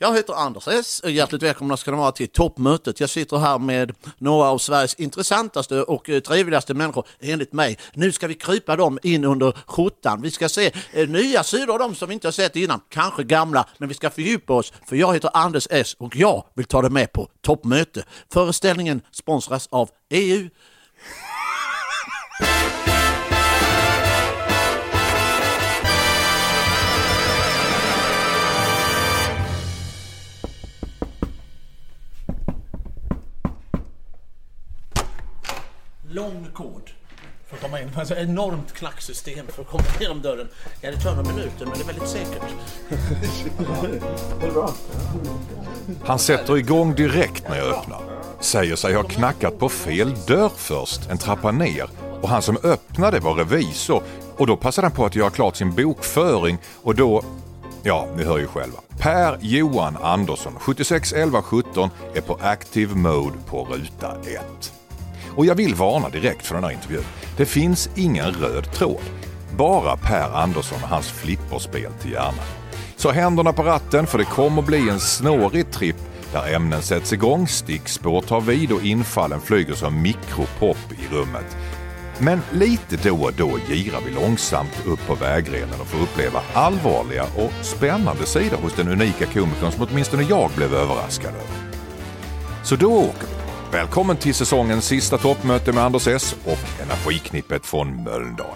Jag heter Anders S. Hjärtligt välkomna ska ni vara till toppmötet. Jag sitter här med några av Sveriges intressantaste och trevligaste människor enligt mig. Nu ska vi krypa dem in under skjortan. Vi ska se nya sidor av dem som vi inte har sett innan. Kanske gamla, men vi ska fördjupa oss. För jag heter Anders S. och jag vill ta det med på toppmöte. Föreställningen sponsras av EU. Lång kod för att komma in. Alltså enormt klacksystem för att komma genom dörren. Ja, det tar några minuter, men det är väldigt säkert. Det är bra. Han sätter igång direkt när jag öppnar. Säger sig ha knackat på fel dörr först, en trappa ner. Och han som öppnade var revisor. Och då passade han på att göra klart sin bokföring. Och då, ja, ni hör ju själva. Per Johan Andersson, 76 11 17, är på active mode på ruta 1. Och jag vill varna direkt för den här intervjun. Det finns ingen röd tråd. Bara Per Andersson och hans flipperspel till hjärnan. Så händerna på ratten, för det kommer bli en snårig tripp där ämnen sätts igång, stickspår tar vid och infallen flyger som mikropop i rummet. Men lite då och då girar vi långsamt upp på vägrenen och får uppleva allvarliga och spännande sidor hos den unika komikern som åtminstone jag blev överraskad över. Så då åker vi. Välkommen till säsongens sista toppmöte med Anders S. och energiknippet från Mölndal.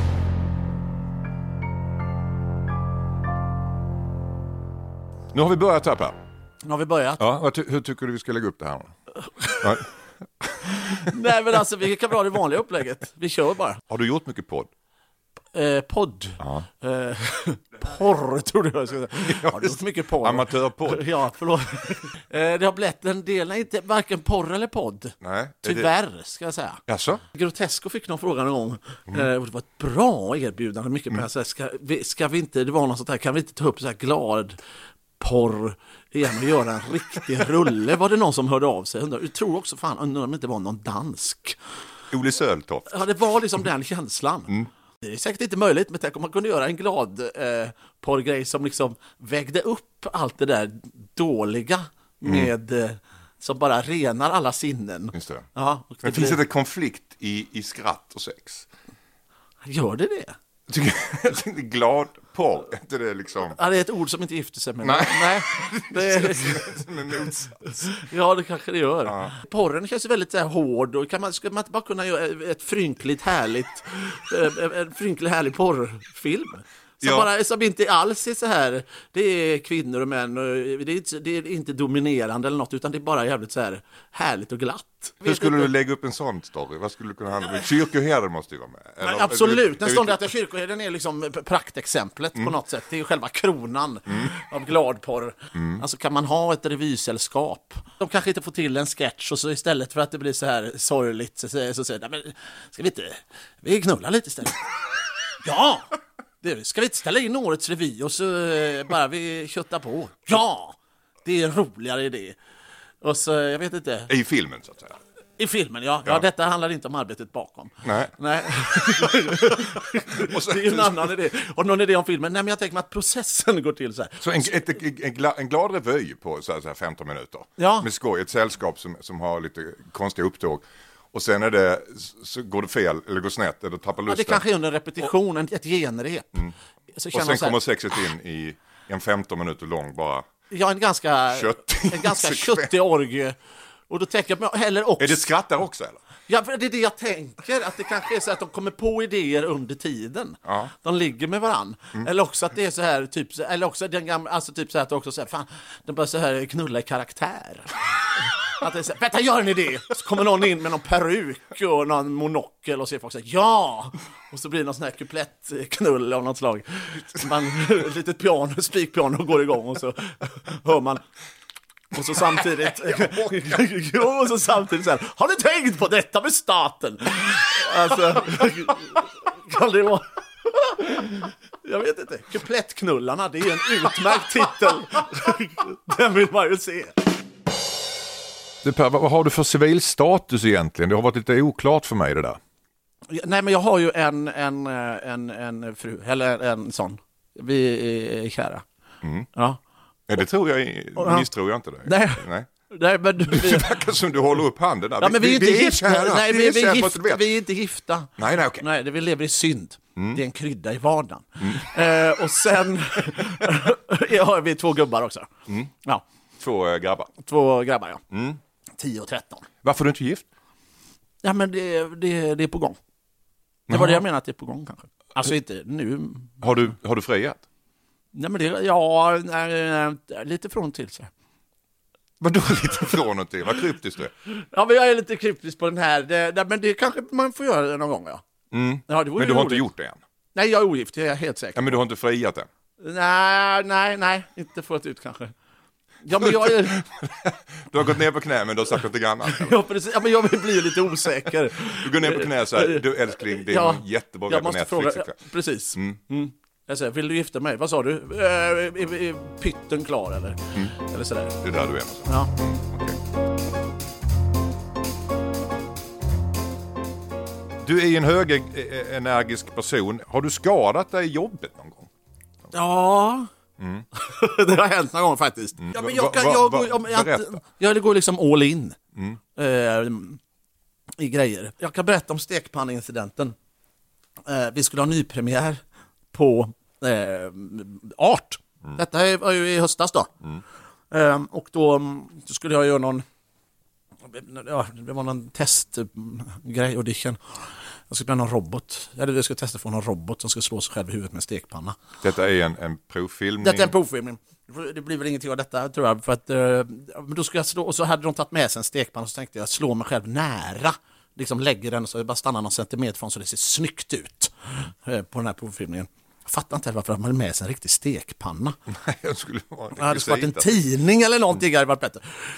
Nu har vi börjat här, Per. Nu har vi börjat. Ja, hur tycker du vi ska lägga upp det här? Ja. Nej, men alltså vi kan dra det vanliga upplägget. Vi kör bara. Har du gjort mycket podd? Podd. Ja. Porr, tror jag skulle säga. Har du gjort mycket porr? Amatörpodd. Ja, förlåt. Det har blivit en del, inte varken porr eller podd. Nej. Tyvärr, ska jag säga. Jaså? Grotesco fick någon fråga någon gång. Och det var ett bra erbjudande. Mycket med så här, ska vi inte, det var något sånt här, kan vi inte ta upp så här glad porr igen och göra en riktig rulle? Var det någon som hörde av sig? Jag tror också, undrar om det inte var någon dansk. Olle Söltoft. Ja, det var liksom den känslan. Det är säkert inte möjligt, men tänk om man kunde göra en glad porrgrej som liksom vägde upp allt det där dåliga med som bara renar alla sinnen. Just det. Ja, men finns det konflikt i skratt och sex? Gör det det? Jag tänkte glad porr, inte det liksom... Ja, det är ett ord som inte gifter sig med. Nej. Det är som en motsats. Ja, det kanske det gör. Ja. Porren känns väldigt så här hård och ska man inte bara kunna göra ett frynkligt härlig porrfilm? Som inte alls är så här, det är kvinnor och män och det är inte dominerande eller något, utan det är bara jävligt så här härligt och glatt. Hur skulle du lägga upp en sån story? Vad skulle du kunna handla om? Kyrkoherden måste ju vara med. Eller, absolut, den stående att kyrkoherden är liksom praktexemplet på något sätt. Det är ju själva kronan av gladporr. Alltså kan man ha ett revysällskap? De kanske inte får till en sketch och så istället för att det blir så här sorgligt så säger de, men ska vi inte, vi knullar lite istället? Ja! Ska vi inte ställa in årets revy och så bara vi köttar på? Ja! Det är en roligare idé. Och så, jag vet inte. I filmen så att säga. I filmen, ja. Ja, detta handlar inte om arbetet bakom. Nej. Och så, det är en annan idé. Och någon idé om filmen. Nej, men jag tänker mig att processen går till så här. Så en glad revy på så här 15 minuter. Ja. Med skoj, ett sällskap som har lite konstiga upptåg. Och sen är det, så går det fel eller går snett eller tappar lusten. Ja, det kanske är under repetition, ett genrep. Så och sen kommer sexet in i en 15 minuter lång bara. Ja, en ganska köttig orgie. Och då tänker jag heller också... Är det skrattar också eller? Ja, för det är det jag tänker. Att det kanske är så att de kommer på idéer under tiden. Ja. De ligger med varann. Eller också att det är så här, typ... Eller också den gamla... Alltså typ så här att det också så här, fan, de börjar så här knulla i karaktär. Att det är så här, vänta, gör en idé! Så kommer någon in med någon peruk och någon monokel och ser folk säga ja! Och så blir det någon sån här kuplettknull av något slag. Ett litet piano, spikpiano går igång och så hör man. Och så samtidigt så här, har du tänkt på detta med staten? Alltså, kan det vara... Jag vet inte. Kuplettknullarna, det är en utmärkt titel. Den vill man ju se. Du Per, vad har du för civilstatus egentligen? Det har varit lite oklart för mig det där. Nej, men jag har ju en fru, eller en sån. Vi är kära. Ja. det tror jag, misstror jag inte dig. Nej, men det verkar som du håller upp handen där. Ja, men vi är inte gifta. Nej, vi är inte gifta. Nej, okej. Nej, vi lever i synd. Det är en krydda i vardagen. Och sen har vi 2 gubbar också. Ja. 2 grabbar. 2 grabbar, ja. 10 och 13. Varför är du inte gift? Ja, men det är på gång. Det var det jag menade, att det är på gång kanske. Alltså inte nu. Har du friat? Nej, men lite från till så. Vadå lite från och till? Vad kryptiskt du är. Ja, men jag är lite kryptisk på den här. Men det kanske man får göra det någon gång, ja. Ja, men du har inte gjort det än? Nej, jag är ogift, jag är helt säker. Ja, men du har inte friat än? Nej, inte fullt ut kanske. Ja, men jag är... Du har gått ner på knä, men du har sagt något annat. Ja, precis. Ja, men jag blir lite osäker. Du går ner på knä så här, du älskling, det är en jättebra grej på Netflix. Precis. Jag säger, vill du gifta mig? Vad sa du? Är pytten klar eller? Eller sådär. Det är där du är. Ja. Okay. Du är en högenergisk person. Har du skadat dig i jobbet någon gång? Ja. Det har hänt någon gång faktiskt. Ja, men jag går liksom all in i grejer. Jag kan berätta om stekpannincidenten. Vi skulle ha nypremiär på Art. Detta var ju i höstas då. Och då skulle jag göra någon det var någon testgrej, audition. Jag skulle bli någon robot. Jag skulle testa för någon robot som skulle slå sig själv i huvudet med en stekpanna. Detta är en provfilmning. Detta är en provfilmning. Det blir väl ingenting av detta, tror jag. För att, men då skulle jag slå, och så hade de tagit med sig en stekpanna, så tänkte jag slå mig själv nära. Liksom lägger den så jag bara stannar någon centimeter från så det ser snyggt ut på den här provfilmningen. Jag fattar inte varför man hade med sig en riktig stekpanna. Nej, jag skulle vara det hade varit en tidning eller någonting, hade varit bättre.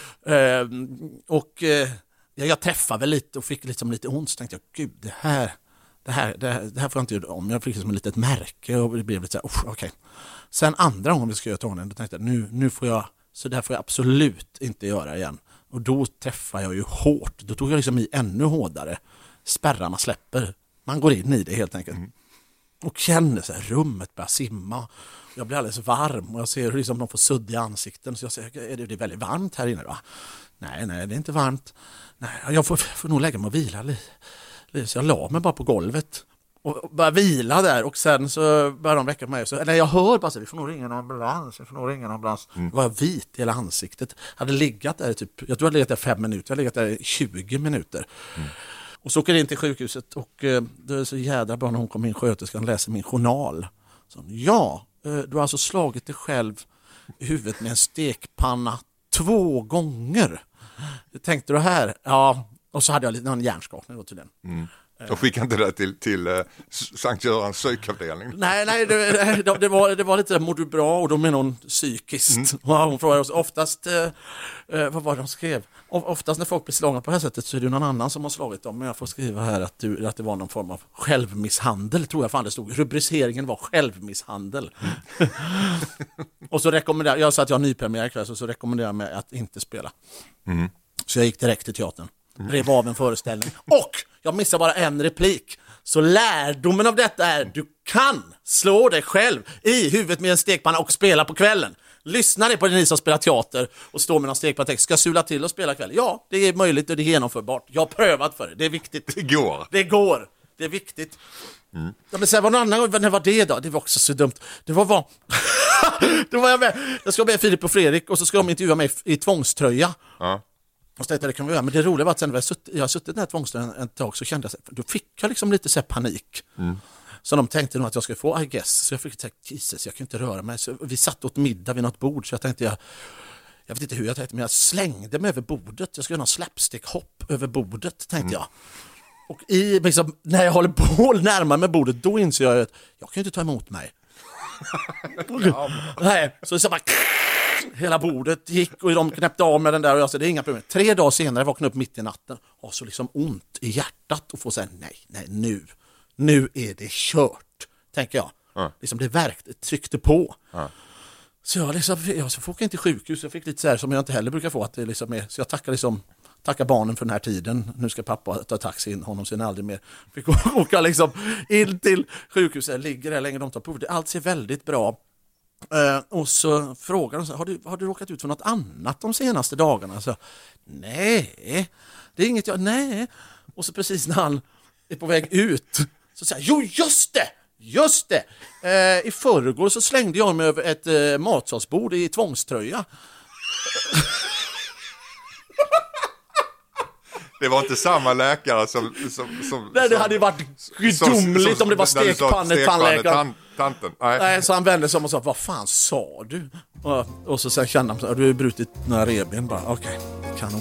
Jag träffade väl lite och fick liksom lite ont, så tänkte jag, gud, det här får jag inte göra om. Jag fick liksom ett litet märke och det blev lite så här, okej. Sen andra gången vi ska göra tonen, då tänkte jag, nu får jag, så där får jag absolut inte göra igen. Och då träffade jag ju hårt. Då tog jag liksom i ännu hårdare. Spärrarna släpper. Man går in i det helt enkelt. Och känner så här, rummet börjar simma. Jag blir alldeles varm och jag ser hur liksom de får sudd i ansikten. Så jag säger, är det väldigt varmt här inne va? Nej, det är inte varmt. Nej, jag får nog lägga mig och vila lite. Så jag la mig bara på golvet och började vila där. Och sen så började de väcka mig. Eller jag hör bara så, vi får nog ringa en ambulans. Det var vit i hela ansiktet. Hade legat där typ, jag tror jag hade legat där 5 minuter. Jag hade legat där 20 minuter. Och så åker jag in till sjukhuset och det är så jädra bra när hon kom in, sköterskan, läser min journal. Så, du har alltså slagit dig själv i huvudet med en stekpanna 2 gånger. Tänkte du här? Ja, och så hade jag någon hjärnskakning då till den. Och skickade inte det till Sankt Görans psykavdelning? Nej, det var lite, mår du bra? Och då menar hon psykiskt. Hon frågade oss oftast, vad var det de skrev? Oftast när folk blir slagna på det här sättet så är det någon annan som har slagit dem. Men jag får skriva här att det var någon form av självmisshandel, tror jag fan det stod. Rubriceringen var självmisshandel. Och så rekommenderar jag, sa att jag har nypremiär ikväll, så rekommenderar jag mig att inte spela. Så jag gick direkt till teatern. Rev av en föreställning. Och jag missar bara en replik. Så lärdomen av detta är, du kan slå dig själv i huvudet med en stekpanna och spela på kvällen. Lyssna ni på ni som spelar teater och står med någon stekpanna text. Ska jag sula till och spela kväll? Ja, det är möjligt och det är genomförbart. Jag har prövat för det, det är viktigt. Det går, det är viktigt. Ja, men sen var någon annan, när var det då? Det var också så dumt. Det var då var jag med. Jag ska med Filip och Fredrik och så ska de intervjua mig i tvångströja. Och så tänkte jag, det kan vi göra. Men det roliga var att sen när jag har suttit i den här tvångströjan en tag så kände jag, då fick jag liksom lite så här panik. Så de tänkte nog att jag skulle få, I guess. Så jag fick säga, Jesus, jag kan inte röra mig. Så vi satt åt middag vid något bord, så jag tänkte, jag vet inte hur jag tänkte, men jag slängde mig över bordet. Jag skulle göra någon slapstick-hopp över bordet, tänkte jag. Och liksom, när jag håller på att närma mig bordet, då inser jag att jag kan inte ta emot mig. Nej, så bara hela bordet gick och de knäppte av med den där och jag sa, det är inga problem. 3 dagar senare vaknade jag upp mitt i natten och så liksom ont i hjärtat och få säga nej, nu är det kört, tänker jag. Liksom det tryckte på. Så jag får åka in till sjukhus. Jag fick lite så här som jag inte heller brukar få, att det liksom är, så jag tackar barnen för den här tiden. Nu ska pappa ta taxi in honom sen aldrig mer. Fick åka liksom in till sjukhuset, ligger där länge, de tar prov. Allt ser väldigt bra Och så frågar de så här, har du råkat ut för något annat de senaste dagarna? Så, nej, det är inget nej. Och så precis när han är på väg ut så säger jo just det. I förrgår så slängde jag mig över ett matsalsbord i tvångströja. Det var inte samma läkare som Nej, det hade ju varit gudomligt om det var stekpannetandläkaren. Nej, så han vände sig om och sa, vad fan sa du? Och så sen kände han, du har brutit några revben. Bara, okej, kanon.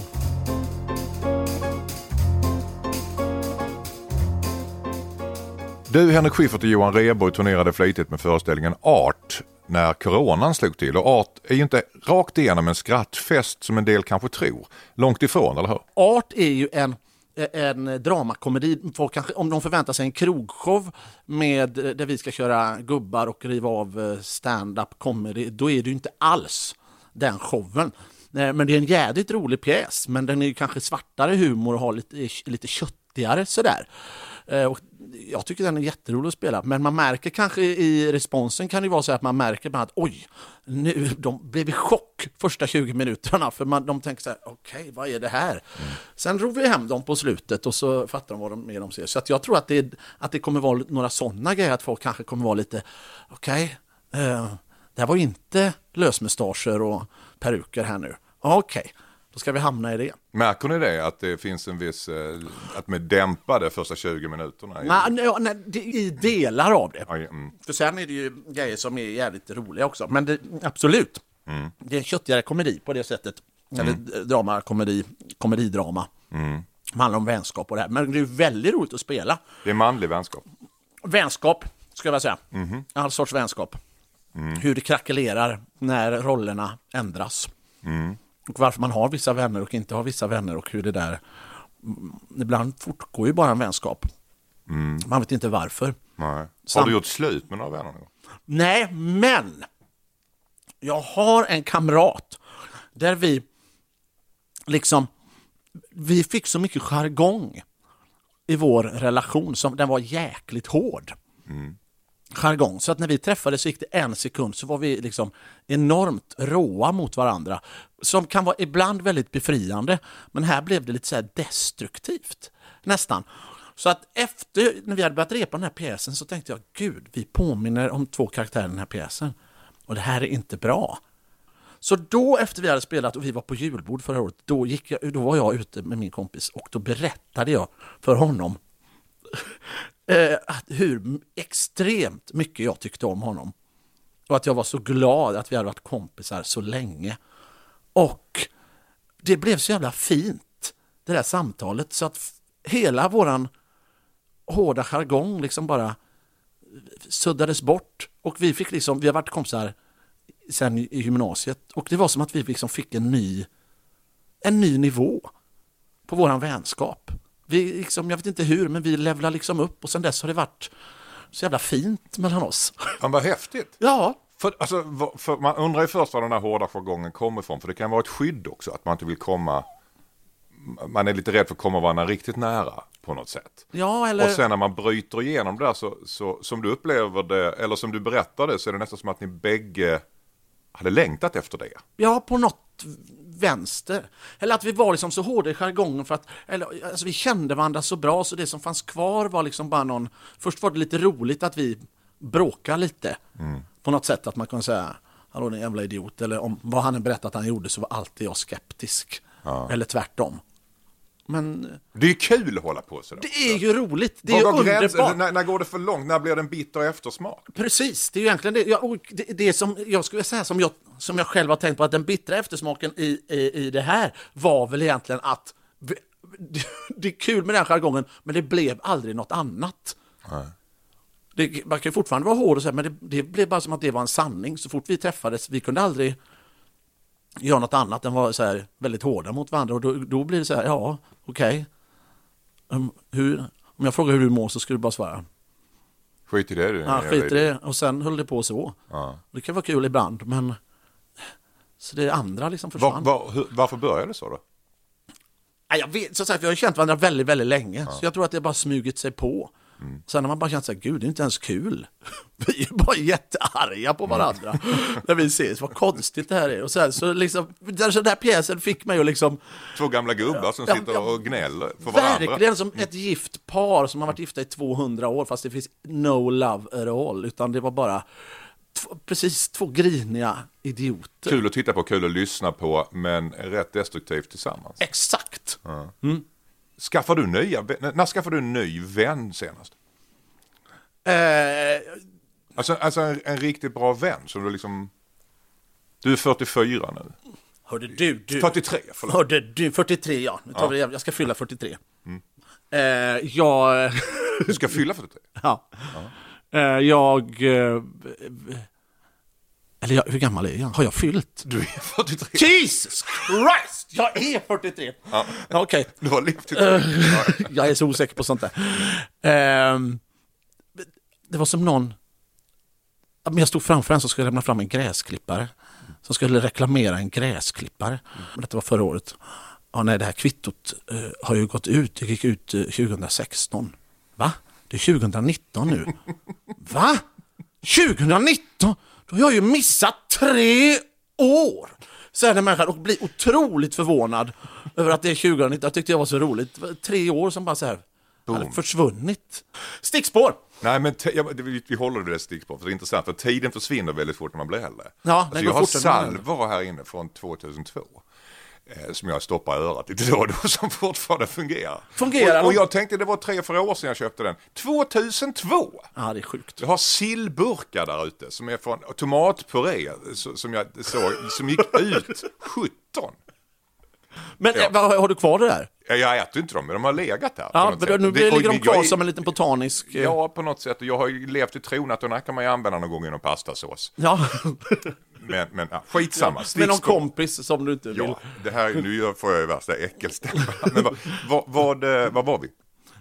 Du, Henrik Schyffert och Johan Rheborg turnerade flitigt med föreställningen Art när coronan slog till. Och Art är ju inte rakt igenom en skrattfest som en del kanske tror. Långt ifrån, eller hur? Art är ju en dramakomedi. Folk kanske, om de förväntar sig en krogshow där vi ska köra gubbar och riva av stand-up comedy, då är det ju inte alls den showen. Men det är en jävligt rolig pjäs, men den är ju kanske svartare humor och har lite köttigare sådär. Och jag tycker den är jätterolig att spela, men man märker kanske i responsen kan det vara så att man märker bara att oj, nu de blev i chock första 20 minuterna för de tänker så här, okej, vad är det här? Sen ror vi hem dem på slutet och så fattar de vad de ser. Så att jag tror att det kommer vara några sådana grejer, att folk kanske kommer vara lite okej, det här var inte lösmustascher och peruker här nu. Okej. Då ska vi hamna i det. Märker ni det? Att det finns en viss... att med dämpade första 20 minuterna? Nej, i delar av det. Aj, För sen är det ju grejer som är jävligt roliga också. Men absolut. Det är en köttigare komedi på det sättet. Eller komedidrama. Det handlar om vänskap och det här. Men det är väldigt roligt att spela. Det är manlig vänskap. Vänskap, ska jag säga. All sorts vänskap. Hur det krackelerar när rollerna ändras. Och varför man har vissa vänner och inte har vissa vänner och hur det där ibland fortgår ju bara en vänskap. Man vet inte varför. Nej. Har du gjort slut med några vänner nu? Nej, men jag har en kamrat där vi fick så mycket jargong i vår relation som den var jäkligt hård. Jargong. Så att när vi träffades så gick det en sekund så var vi liksom enormt råa mot varandra. Som kan vara ibland väldigt befriande. Men här blev det lite så här destruktivt. Nästan. Så att när vi hade börjat repa den här pjäsen så tänkte jag, gud, vi påminner om 2 karaktärer i den här pjäsen. Och det här är inte bra. Så då efter vi hade spelat och vi var på julbord förra året, då var jag ute med min kompis och då berättade jag för honom hur extremt mycket jag tyckte om honom. Och att jag var så glad att vi hade varit kompisar så länge. Och det blev så jävla fint, det där samtalet. Så att hela våran hårda jargong liksom bara suddades bort. Och vi har varit kompisar sen i gymnasiet. Och det var som att vi liksom fick en ny nivå på våran vänskap. Vi jag vet inte hur, men vi levlar liksom upp och sen dess har det varit så jävla fint mellan oss. Han var häftigt. Ja. För man undrar ju först var den här hårda jargongen kommer ifrån, för det kan vara ett skydd också, att man inte vill man är lite rädd för att komma varandra riktigt nära på något sätt. Ja, eller... Och sen när man bryter igenom det så som du upplever det, eller som du berättade, så är det nästan som att ni bägge hade längtat efter det. Ja, på något vänster. Eller att vi var liksom så hårda i jargongen för att vi kände varandra så bra så det som fanns kvar var liksom bara först var det lite roligt att vi bråkade lite. På något sätt att man kan säga, hallå den jävla idiot, eller om vad han berättat att han gjorde så var alltid jag skeptisk. Ja. Eller tvärtom. Men det är kul att hålla på så. Det är ju roligt. Det är underbart. När går det för långt? När blir det en bitter eftersmak? Precis, det är ju egentligen det. Det som jag skulle säga som jag själv har tänkt på, att den bittra eftersmaken i det här var väl egentligen att det är kul med den jargongen, men det blev aldrig något annat. Nej. Man kan ju fortfarande vara hård och så här, men det blev bara som att det var en sanning. Så fort vi träffades, vi kunde aldrig göra något annat än vara så här väldigt hårda mot varandra. Och då blir det så här, ja, okej. Om jag frågar hur du mår så skulle du bara svara. Skit i det du. Ja, skit i det. Och sen höll det på så. Ja. Det kan vara kul ibland, men så det andra liksom försvann. Varför började det så då? Jag vet, så sagt, vi har ju känt varandra väldigt, väldigt länge. Ja. Så jag tror att det bara smugit sig på. Sen har man bara känt så här, gud, det är inte ens kul. Vi är bara jättearga på varandra när vi ses. Vad konstigt det här är. Och så liksom, den där pjäsen fick mig att liksom... Två gamla gubbar som sitter och gnäller på varandra. Verkligen som ett gift par som har varit gifta i 200 år, fast det finns no love at all. Utan det var bara precis två griniga idioter. Kul att titta på, kul att lyssna på, men rätt destruktivt tillsammans. Exakt. När skaffade du en ny vän senast? Alltså en riktigt bra vän som du liksom... Du är 44 nu. Hörde du 43, förlåt. Hörde du 43, ja. Nu tar vi, jag ska fylla 43. Du ska fylla 43? Ja. Hur gammal är jag? Har jag fyllt? Du är 43. Jesus Christ! Jag är 43. Ja. Okej. Du har levt till Jag är så osäker på sånt där. Det var som någon... Men jag stod framför en som skulle lämna fram en gräsklippare. Som skulle reklamera en gräsklippare. Detta var förra året. Ja, nej, det här kvittot har ju gått ut. Det gick ut 2016. Va? Det är 2019 nu. Va? 2019? Då har jag ju missat 3 år. Så är det människan och blir otroligt förvånad över att det är 2019. Jag tyckte det var så roligt. 3 år som bara så här hade försvunnit. Stickspår! Nej, men vi håller det stickspår, för det är intressant. För tiden försvinner väldigt fort när man blir äldre. Ja, alltså, jag har salvor här inne från 2002. Som jag stoppar i örat lite då som fortfarande fungerar. Och jag tänkte det var 3-4 år sedan jag köpte den. 2002! Ja, det är sjukt. Jag har sillburkar där ute som är från tomatpuré som jag såg som gick ut 17. Men har du kvar det där? Jag äter inte dem, men de har legat där. Ja, men nu ligger de kvar som en liten botanisk... Ja, på något sätt. Jag har ju levt i tron att den kan man ju använda någon gång inom pastasås. Ja. Men skitsamma. Ja, med någon kompis som du inte vill. Ja, det här, nu får jag ju värsta äckelstämma. Men vad var vi?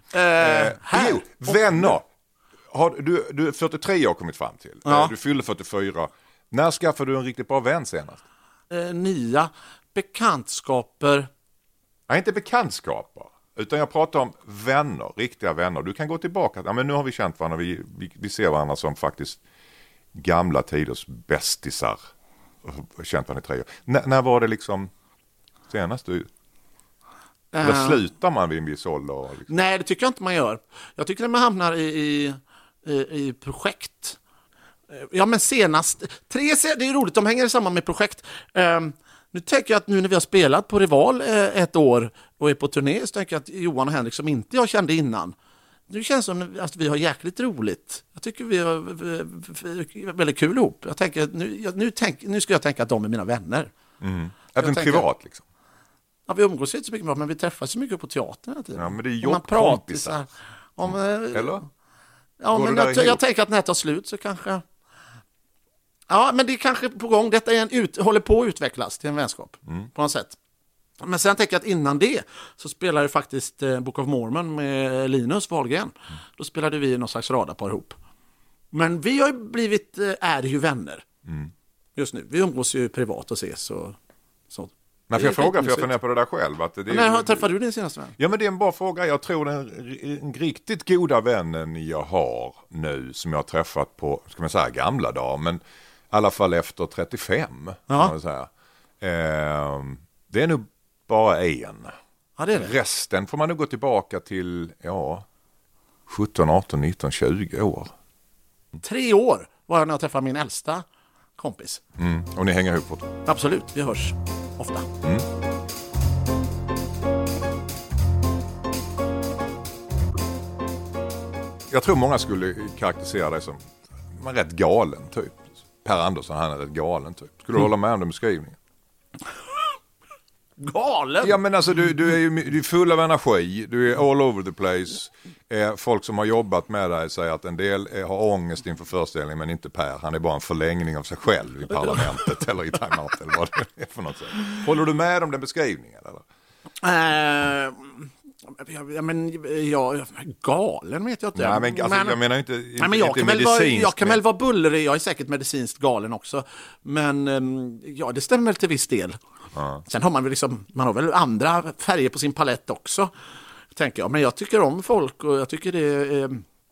Jo, vänner. Du är 43 år kommit fram till. Ja. Du fyller 44. När skaffade du en riktigt bra vän senast? Nya bekantskaper. Nej, inte bekantskaper. Utan jag pratar om vänner, riktiga vänner. Du kan gå tillbaka. Ja, men nu har vi känt varandra. Vi ser varandra som faktiskt gamla tiders bästisar. Känt varandra i 3 år. När var det liksom senast du... Eller slutar man vid en viss ålder? Liksom? Nej, det tycker jag inte man gör. Jag tycker att man hamnar i projekt. Ja, men senast... det är roligt, de hänger samman med projekt. Nu tänker jag att nu när vi har spelat på Rival ett år och är på turné, så tänker jag att Johan och Henrik som inte jag kände innan, nu känns det som att vi har jäkligt roligt. Jag tycker vi har väldigt kul ihop. Jag tänker nu ska jag tänka att de är mina vänner. Även privat liksom? Ja, vi umgås inte så mycket, men vi träffas så mycket på teatern hela tiden. Ja, men det är jobbkompisar. Eller? Ja, men jag tänker att när det tar slut så kanske... Ja, men det är kanske på gång. Detta är håller på att utvecklas till en vänskap på något sätt. Men sen tänker jag att innan det så spelade faktiskt Book of Mormon med Linus Wahlgren. Då spelade vi någon slags radarpar ihop. Men vi har ju är ju vänner just nu. Vi umgås ju privat och ses och så. Men får jag fråga, för jag funderar på det där själv. När träffade du din senaste vän? Ja, men det är en bra fråga. Jag tror den riktigt goda vännen jag har nu, som jag har träffat på, ska man säga, gamla dagar, men i alla fall efter 35. Kan man säga. Det är nog bara en. Ja, det är det. Resten får man nog gå tillbaka till 17, 18, 19, 20 år. 3 år var jag när jag träffade min äldsta kompis. Och ni hänger ihop på det? Absolut, vi hörs ofta. Jag tror många skulle karaktärisera dig som man är rätt galen typ. Per Andersson, han är rätt galen typ. Skulle du hålla med om den beskrivningen? Galen? Ja, men alltså du är full av energi. Du är all over the place. Folk som har jobbat med dig säger att en del har ångest inför föreställningen, men inte Per. Han är bara en förlängning av sig själv i parlamentet eller i Time Out eller vad det är för något sätt. Håller du med om den beskrivningen eller? Galen vet jag inte. Nej, men, alltså, jag menar inte, men jag kan väl vara bullrig. Jag är säkert medicinskt galen också. Men det stämmer väl till viss del. Sen har man väl man har väl andra färger på sin palett också, tänker jag. Men jag tycker om folk och jag tycker det är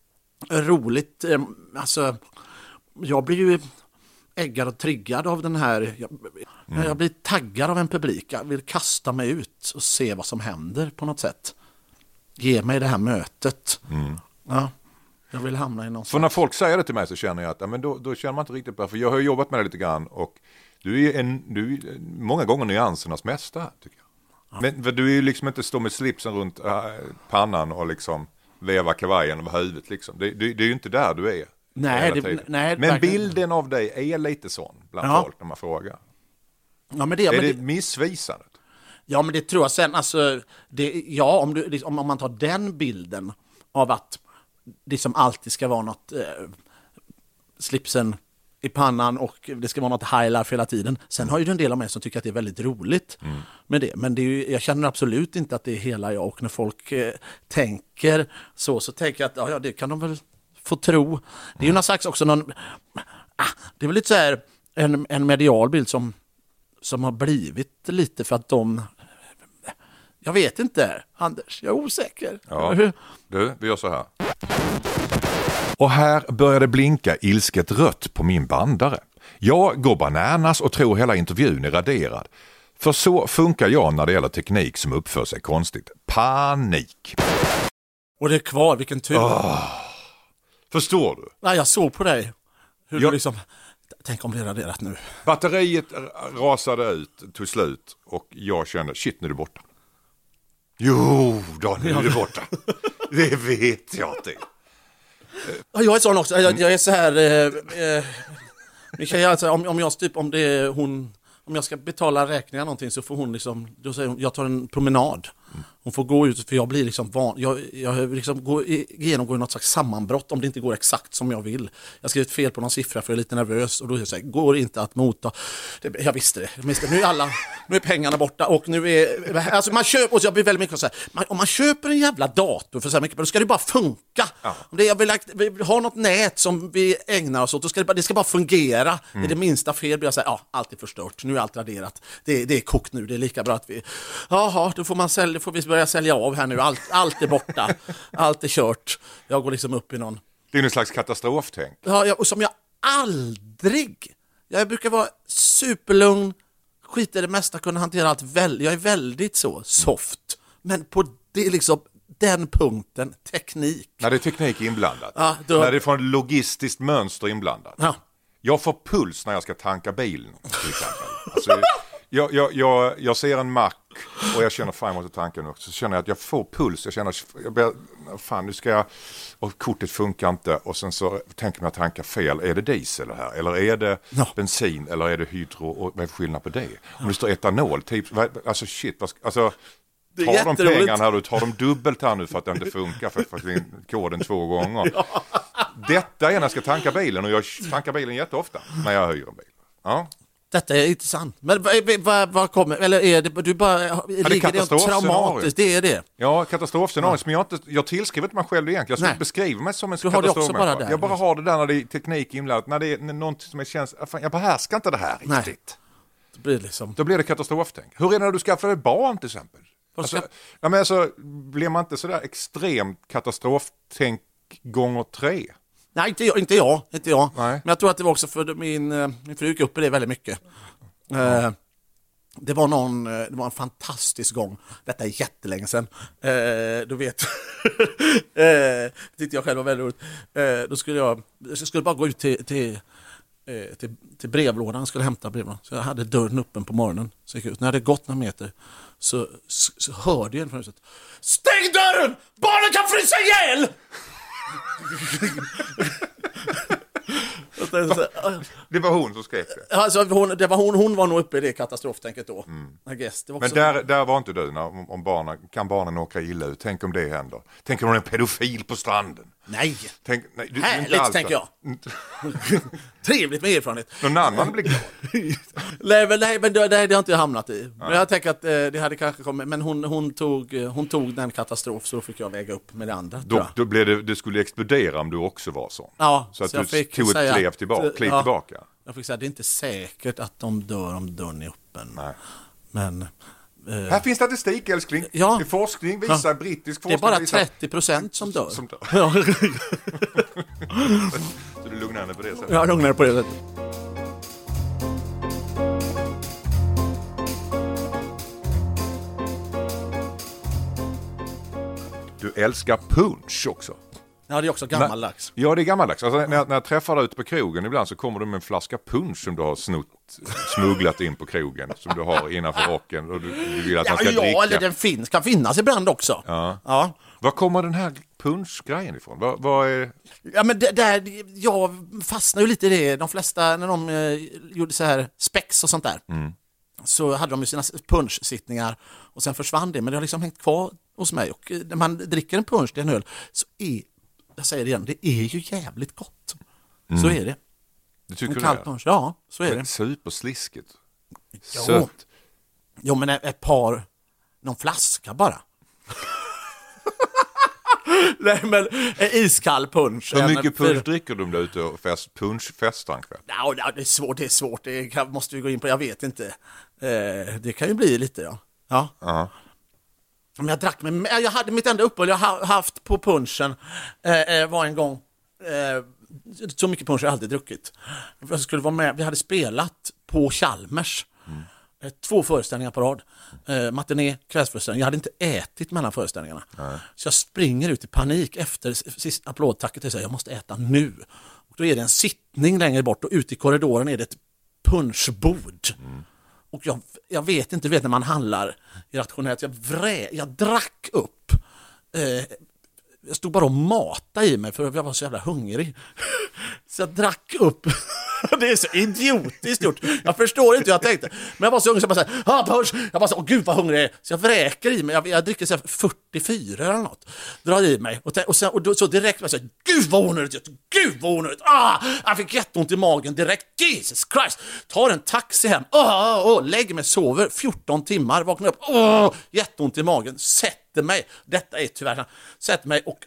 roligt. Alltså, jag blir ju äggad och triggad av den här. Jag blir taggad av en publik. Jag vill kasta mig ut och se vad som händer på något sätt. Ge mig det här mötet. Ja, jag vill hamna i någon. För när folk säger det till mig så känner jag att men då känner man inte riktigt på. För jag har jobbat med det lite grann och du är många gånger nyansernas mästare, tycker jag. Ja. Men du är ju liksom inte stå med slipsen runt pannan och liksom veva kavajen över huvudet liksom. Det är ju inte där du är. Nej, men bilden av dig är lite sån bland folk när man frågar. Ja, men är det missvisande? Ja, men det tror jag sen. Alltså, om man tar den bilden av att det som alltid ska vara något slipsen i pannan och det ska vara något high life hela tiden. Sen har ju en del av mig som tycker att det är väldigt roligt med det. Men det är ju, jag känner absolut inte att det är hela jag. Och när folk tänker så tänker jag att det kan de väl få tro. Det är ju någon slags också det är väl lite så här en medial bild som har blivit lite för att jag vet inte, Anders, jag är osäker. Ja, vi gör så här. Och här börjar det blinka ilsket rött på min bandare. Jag går bananas och tror hela intervjun är raderad. För så funkar jag när det gäller teknik som uppför sig konstigt. Panik. Och det är kvar, vilken tur. Förstår du? Nej, jag såg på dig. Hur du liksom... Tänk om det är raderat nu. Batteriet rasade ut till slut och jag kände, shit, nu är det borta. Jo, då nu är det borta. Det vet jag inte. Jag är sån också. Jag är så här... Om jag ska betala räkningar någonting så får hon liksom... Då säger hon, jag tar en promenad. Hon får gå ut för jag blir liksom van. Jag liksom genomgår något slags sammanbrott om det inte går exakt som jag vill. Jag har skrivit fel på någon siffra för jag är lite nervös och då är jag så här, går inte att mota. Jag visste det. Nu är pengarna borta och nu är alltså man köper, och jag blir väldigt mycket så här, om man köper en jävla dator för så här mycket, då ska det bara funka. Ja. Om det jag vill ha något nät som vi ägnar oss åt, då ska det ska bara fungera. Det är det minsta fel blir jag säga, allt är förstört. Nu är allt raderat. Det är kokt nu. Det är lika bra att vi då får vi börja sälja av här nu. Allt är borta. Allt är kört. Jag går liksom upp i någon... Det är en slags katastroftänk. Ja, och som jag aldrig... Jag brukar vara superlugn, skita i det mesta, kunna hantera allt jag är väldigt så soft. Men på det liksom den punkten, teknik. När det är teknik inblandat. När det är från logistiskt mönster inblandat. Ja. Jag får puls när jag ska tanka bilen. Till exempel. Alltså, jag ser en mack och jag känner fan jag måste tanka nu. Så känner jag att jag får puls. Nu ska jag... Och kortet funkar inte. Och sen så tänker man att tanka fel. Är det diesel det här? Eller är det bensin? Eller är det hydro? Och vad är skillnad på det? Om det står etanol, typ... Alltså shit, tar de pengarna här, du tar de dubbelt här nu för att det inte funkar för koden 2 gånger. Ja. Detta är när jag ska tanka bilen och jag tankar bilen jätteofta när jag höjer en bil. Ja. Detta är inte sant. Men vad kommer, eller är det du bara ligger det traumatiskt, det är det. Ja, katastrofscenario som jag tillskriver inte mig själv egentligen. Jag beskriver mig som en katastrof. Jag bara har det där när det är teknik inblandat, när det är något som känns jag behärskar inte det här riktigt. Då blir det katastroftänk. Hur är det när du skaffar dig barn till exempel? Blir man inte så där extremt katastroftänk gånger 3? Nej, inte jag. Nej. Men jag tror att det var också för min fru gick upp i det väldigt mycket. Det var en fantastisk gång. Detta är jättelänge sedan. Du vet. Tyckte jag själv var väldigt roligt. Då skulle bara gå ut till brevlådan, skulle hämta brevlådan. Så jag hade dörren öppen på morgonen. Så jag gick ut. När jag hade gått några meter så hörde jag från huset: stäng dörren! Barnen kan frysa ihjäl! Det var hon som skrek det. Alltså, hon var nog uppe i det katastroftänket då. I guess. Det var också... Men där var inte du om kan barnen åka illa ut? Tänk om det händer. Tänk om hon är en pedofil på stranden. Nej. Härligt, tänker jag. Trevligt med erfarenhet. Någon annan blir glad. Nej, men det har inte jag hamnat i. Men jag tänker att det hade kanske kommit. Men hon tog den katastrof, så då fick jag väga upp med det andra. Då blev det skulle explodera om du också var sån. Ja, så att du tog ett kliv tillbaka. Jag fick säga, det är inte säkert att de dör om dörren är öppen. Nej. Men Här finns statistik, älskling. Ja. Det forskning visar, brittisk forskning Det är bara visar... 30% som dör. Ja. Så du lugnar henne på det sättet? Jag lugnar henne på det sättet. Du älskar punch också. Ja, det är också gammaldags. Ja, det är gammaldags. Alltså, när jag träffar dig ute på krogen ibland så kommer du med en flaska punch som du har smugglat in på krogen. Som du har innanför rocken och du vill att man ska dricka. Ja, eller den kan finnas ibland också. Ja. Var kommer den här punchgrejen ifrån? Vad är... Ja, men jag fastnar ju lite i det. De flesta, när de gjorde så här spex och sånt där, så hade de ju sina punchsittningar och sen försvann det. Men det har liksom hängt kvar hos mig. Och när man dricker en punch, det är en öl, så jag säger det igen, det är ju jävligt gott. Så är det. Du tycker en kall punch, ja, så är det. Supersliskigt. Sött. Jo, men någon flaska bara. Nej, men iskall punch. Hur mycket punch dricker du om du är ute och punchfestar en kväll? Ja, det är svårt. Det måste vi gå in på, jag vet inte. Det kan ju bli lite, ja. Ja. Men jag hade mitt enda uppehåll jag haft på punchen var en gång. Så mycket punch har jag aldrig druckit. Jag skulle vara med, vi hade spelat på Chalmers. 2 föreställningar på rad. Matiné, kvällsföreställning. Jag hade inte ätit mellan föreställningarna. Så jag springer ut i panik efter sista applådtacket och säger jag måste äta nu. Och då är det en sittning längre bort och ute i korridoren är det ett punchbord. Och jag vet inte, när man handlar irrationellt. Jag drack upp. Jag stod bara och matade i mig för jag var så jävla hungrig. Så jag drack upp. Det är så idiotiskt gjort. Jag förstår inte hur jag tänkte. Men jag var så hungrig så jag bara punch. Jag bara så, gud vad hungrig jag är. Så jag vräker i mig. Jag dricker så 44 eller något. Drar i mig. Och då, så direkt var jag så gud vad onödigt. Gud vad onödigt. Jag fick jätteont i magen direkt. Jesus Christ. Tar en taxi hem. Lägger mig, sover 14 timmar. Vaknar upp. Jätteont i magen. Sätter mig. Detta är tyvärr. Sätter mig och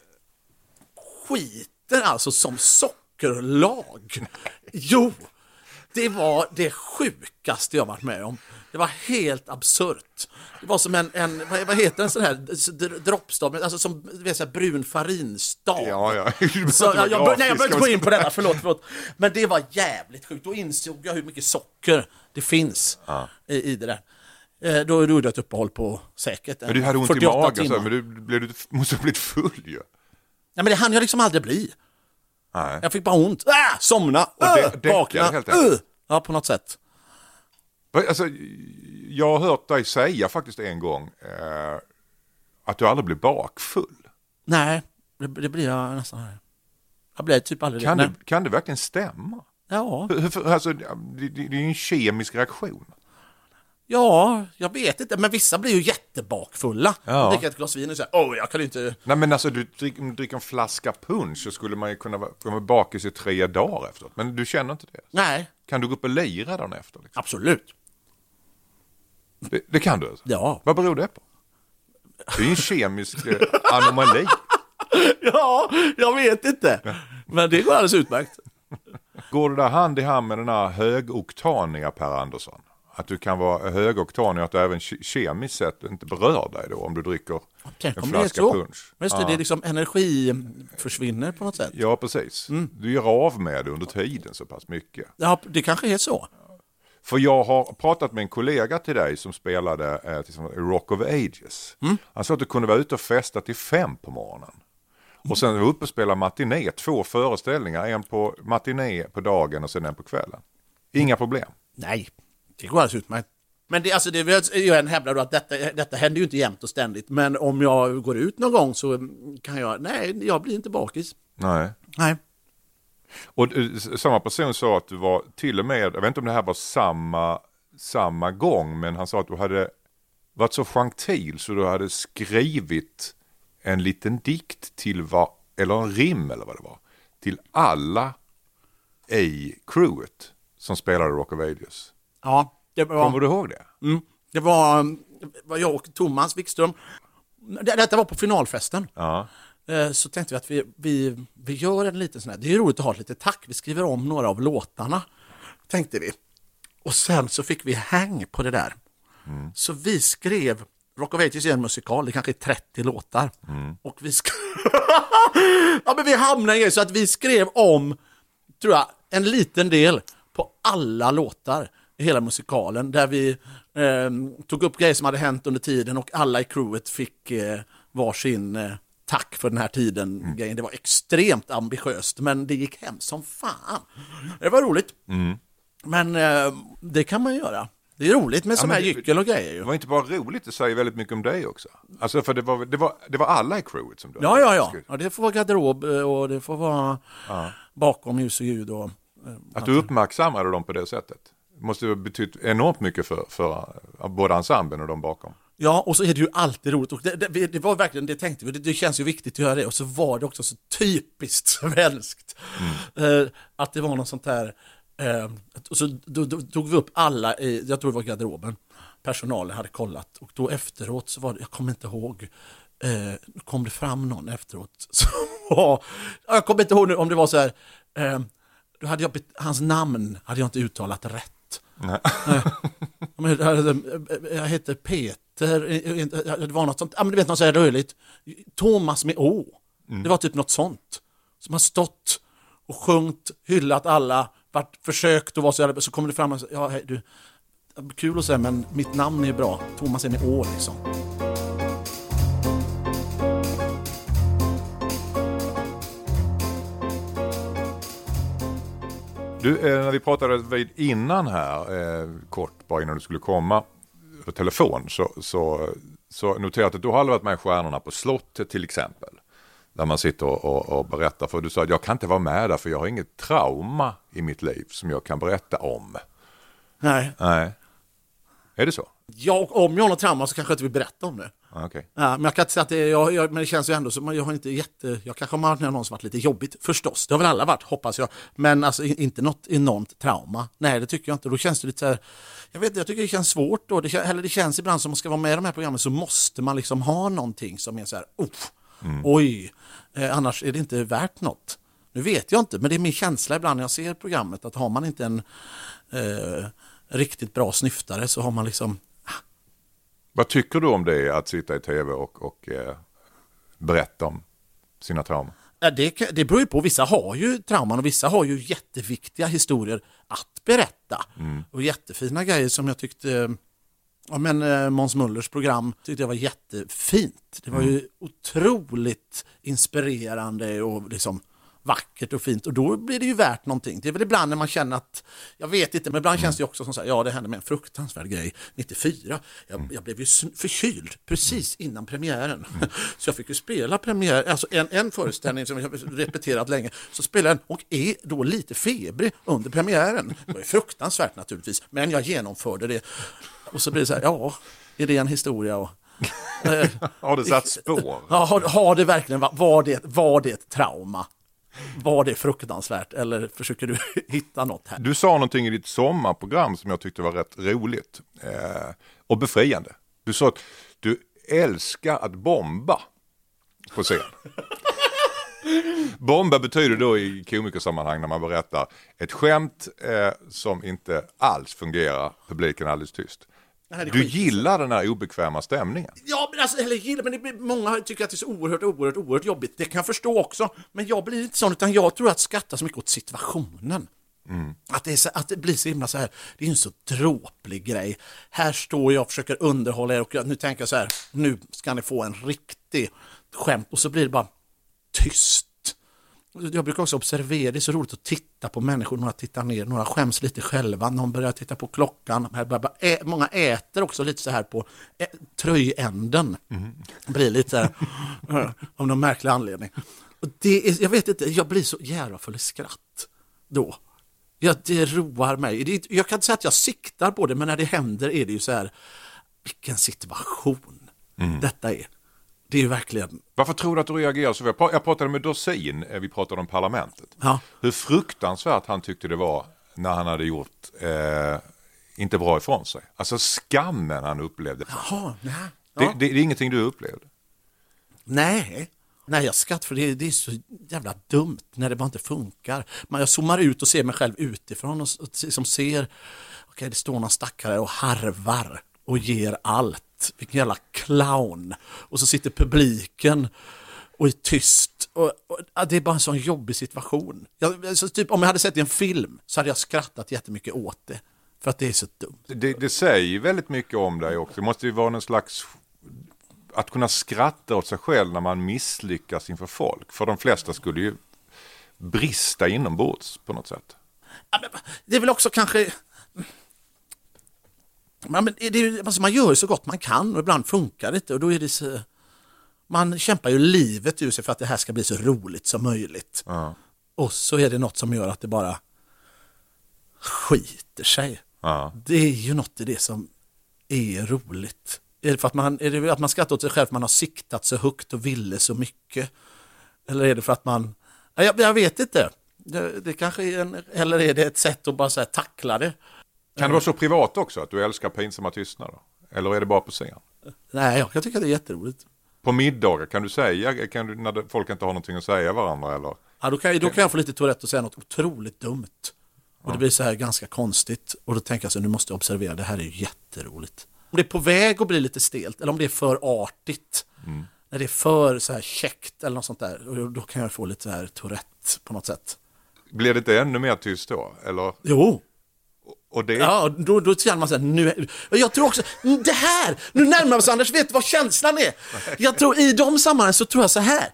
skiter alltså som sockerlag. Jo, det var det sjukaste jag varit med om. Det var helt absurt. Det var som en vad heter en sån här droppstav, alltså som vet, så här brun farinstav. Ja. Så jag behöver inte gå in på detta, förlåt. Men det var jävligt sjukt. Då insåg jag hur mycket socker det finns i det där. Då gjorde jag ett uppehåll på säkert. Men du hade ont i magen, så, men du måste ha blivit full ju. Ja, men det hann jag liksom aldrig bli. Nej. Jag fick bara ont. Somna. Vakna. Ja, på något sätt. Alltså, jag har hört dig säga faktiskt en gång att du aldrig blir bakfull. Nej, det blir jag nästan här. Jag blir typ aldrig kan det verkligen stämma? Ja. Alltså, det är ju en kemisk reaktion. Ja, jag vet inte. Men vissa blir ju jättebakfulla. Ja. Dricker ett glas vin och säger, jag kan inte... Nej, men alltså, du dricker en flaska punch så skulle man ju kunna vara bakis i 3 dagar efteråt. Men du känner inte det? Nej. Kan du gå upp och lira dagen efter? Liksom? Absolut. Det kan du alltså? Ja. Vad beror det på? Det är ju en kemisk anomali. Ja, jag vet inte. Men det går alldeles utmärkt. Går det där hand i hand med den här högoktaniga, Per Andersson? Att du kan vara högoktanig och att du även kemiskt sett inte berör dig då om du dricker en flaska punch. Men det är liksom energi försvinner på något sätt. Ja, precis. Du gör av med det under tiden så pass mycket. Ja, det kanske är så. För jag har pratat med en kollega till dig som spelade Rock of Ages. Han sa att du kunde vara ute och festa till 5 på morgonen. Och sen var uppe och spela matiné, 2 föreställningar. En på matiné på dagen och sen en på kvällen. Inga problem. Nej, det går alldeles utmärkt. Men det vill jag hävda då att detta händer ju inte jämt och ständigt. Men om jag går ut någon gång så kan jag blir inte bakis. Nej. Och samma person sa att du var till och med, jag vet inte om det här var samma gång, men han sa att du hade varit så gentil så du hade skrivit en liten dikt till eller en rim eller vad det var, till alla i crewet som spelade Rock of Ages. Ja, det var... Kommer du ihåg det? Det var jag och Thomas Wikström. Detta var på finalfesten. Ja. Så tänkte vi att vi gör en liten sån här. Det är roligt att ha ett litet tack. Vi skriver om några av låtarna, tänkte vi. Och sen så fick vi hang på det där. Så vi skrev Rock of Ages är en musikal, det kanske är 30 låtar. Och vi ja, men vi hamnade i så att vi skrev om, tror jag, en liten del på alla låtar i hela musikalen, där vi tog upp grejer som hade hänt under tiden och alla i crewet fick varsin tack för den här tiden. Det var extremt ambitiöst, men det gick hem som fan. Det var roligt. Men det kan man göra. Det är roligt med sådana här gyckel och grejer. Det var inte bara roligt, det säger väldigt mycket om dig också. Alltså för det var alla i crewet som du. Ja, det får vara garderob och det får vara bakom ljus och ljud. Och, att du uppmärksammade dem på det sättet måste ha betytt enormt mycket för både ensemblen och de bakom. Ja, och så är det ju alltid roligt. Och det var verkligen, det tänkte vi, det känns ju viktigt att göra det. Och så var det också så typiskt svenskt. Att det var något sånt här. Och så då tog vi upp alla jag tror det var garderoben. Personalen hade kollat. Och då efteråt så var det, jag kommer inte ihåg, kom det fram någon efteråt. Så, jag kommer inte ihåg nu om det var så här. Då hade hans namn hade jag inte uttalat rätt. Nej. Jag heter Peter. Det var något sånt. Ja, men du vet, något så här rörligt. Thomas med Å. Det var typ något sånt. Som har stått och sjungit, hyllat alla, varit försökt och var så jävla, så kommer det fram och säger, ja, hej, du, kul att säga, men mitt namn är bra. Thomas är med Å liksom. Du, när vi pratade vid innan här, kort bara innan du skulle komma på telefon, så noterade att du har aldrig varit med i Stjärnorna på slottet till exempel. Där man sitter och berättar, för du sa att jag kan inte vara med där för jag har inget trauma i mitt liv som jag kan berätta om. Nej. Är det så? Ja, om jag har något trauma så kanske jag inte vill berätta om det. Okay. Ja, men jag kan inte säga att men det känns ju ändå som jag har inte jag kanske har varit med någon som varit lite jobbigt, förstås. Det har väl alla varit, hoppas jag. Men alltså inte något enormt trauma. Nej, det tycker jag inte. Då känns det lite så här, jag tycker det känns svårt då. Det känns ibland som man ska vara med i de här programmen så måste man liksom ha någonting som är så här, oj, annars är det inte värt något. Nu vet jag inte, men det är min känsla ibland när jag ser programmet att har man inte en riktigt bra snyftare så har man liksom... Vad tycker du om det, att sitta i tv och berätta om sina trauman? Det beror ju på. Vissa har ju trauman och vissa har ju jätteviktiga historier att berätta. Och jättefina grejer som jag tyckte... Ja, men Måns Möllers program tyckte jag var jättefint. Det var ju otroligt inspirerande och liksom vackert och fint. Och då blir det ju värt någonting. Det är väl ibland när man känner att, jag vet inte, men ibland känns det också som så här, ja, det hände med en fruktansvärd grej 94. Jag blev ju förkyld precis innan premiären. Så jag fick ju spela premiär, alltså en föreställning som jag har repeterat länge, så spelade jag och är då lite febrig under premiären. Det var ju fruktansvärt naturligtvis, men jag genomförde det. Och så blir det så här, ja, är det en historia? Och, har det satt spår? Ja, har det verkligen, var det ett trauma? Var det fruktansvärt? Eller försöker du hitta något här? Du sa någonting i ditt sommarprogram som jag tyckte var rätt roligt och befriande. Du sa att du älskar att bomba på scen. Bomba betyder då i komikersammanhang när man berättar ett skämt som inte alls fungerar, publiken är alldeles tyst. Du gillar den här obekväma stämningen. Ja, men alltså, men många tycker att det är så oerhört jobbigt. Det kan jag förstå också. Men jag blir inte sån, utan jag tror att skatta så mycket åt situationen. Att det blir så himla så här. Det är en så dråplig grej. Här står jag och försöker underhålla er och nu tänker jag så här, nu ska ni få en riktig skämt och så blir det bara tyst. Jag brukar också observera, det är så roligt att titta på människor, några tittar ner, några skäms lite själva, någon börjar titta på klockan, många äter också lite så här på tröjänden. Det blir lite så här, av någon märklig anledning. Och jag vet inte, jag blir så jävla full i skratt då. Det roar mig. Jag kan inte säga att jag siktar på det, men när det händer är det ju så här, vilken situation detta är. Det är ju verkligen... Varför tror du att du reagerar så? Jag pratade med Dorsin, vi pratade om parlamentet. Ja. Hur fruktansvärt han tyckte det var när han hade gjort inte bra ifrån sig. Alltså skammen han upplevde. Jaha, nej. Ja. Det är ingenting du upplevde? Nej, jag skrattar för det är så jävla dumt när det bara inte funkar. Jag zoomar ut och ser mig själv utifrån och liksom ser, okej, det står någon stackare och harvar. och ger allt. Vilken jävla clown. Och så sitter publiken och är tyst. Och det är bara en sån jobbig situation. Så typ, om jag hade sett en film så hade jag skrattat jättemycket åt det. För att det är så dumt. Det säger väldigt mycket om dig också. Det måste ju vara någon slags... Att kunna skratta åt sig själv när man misslyckas inför folk. För de flesta skulle ju brista inombords på något sätt. Ja, men det är väl också kanske... man gör ju så gott man kan och ibland funkar det inte. Och då är det så... Man kämpar ju livet ur sig för att det här ska bli så roligt som möjligt. Ja. Och så är det något som gör att det bara skiter sig. Ja. Det är ju något i det som är roligt. Är det för att man skrattar åt sig själv, man har siktat så högt och ville så mycket? Eller är det för att man... Jag vet inte. Det kanske är eller är det ett sätt att bara så här tackla det? Kan det vara så privat också att du älskar pinsamma tystnader? Eller är det bara på scen? Nej, jag tycker det är jätteroligt. På middagar kan du säga, när folk inte har någonting att säga varandra? Eller? Ja, då kan jag få lite Tourette och säga något otroligt dumt. Och det blir så här ganska konstigt. Och då tänker jag så nu måste jag observera, det här är ju jätteroligt. Om det är på väg att bli lite stelt eller om det är för artigt. När det är för så här käckt eller något sånt där. Då kan jag få lite så här Tourette på något sätt. Blir det inte ännu mer tyst då? Eller? Jo. Och det... Ja, då känner man så här, nu... Jag tror också, det här, nu närmar vi oss Anders, vet du vad känslan är? Jag tror, i de sammanhangen så tror jag så här,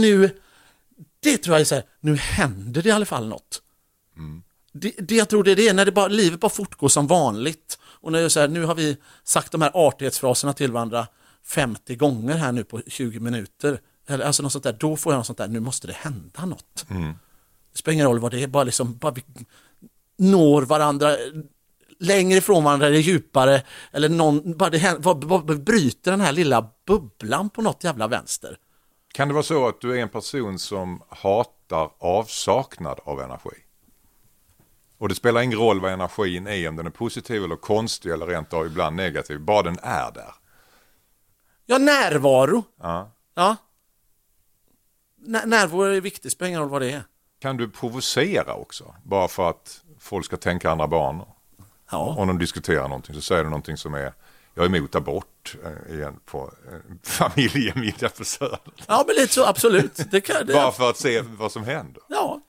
det tror jag är så här, nu händer det i alla fall något. Det jag tror det är när det bara, livet bara fortgår som vanligt. Och när jag så här, nu har vi sagt de här artighetsfraserna till varandra 50 gånger här nu på 20 minuter. Eller alltså något sånt där, då får jag något sånt där, nu måste det hända något. Det spelar ingen roll vad det är, bara vi når varandra längre ifrån varandra eller djupare eller någon, bara bryter den här lilla bubblan på något jävla vänster. Kan det vara så att du är en person som hatar avsaknad av energi? Och det spelar ingen roll vad energin är, om den är positiv eller konstig eller rent av ibland negativ, bara den är där. Ja, närvaro. Ja. Närvaro är viktigt, spelar ingen roll vad det är. Kan du provocera också? Bara för att folk ska tänka andra banor. Ja. Om de diskuterar någonting så säger du någonting som är, jag är emot abort igen på familjemiddag på Söder. Ja, men lite så, absolut. Bara för att se vad som händer. Ja.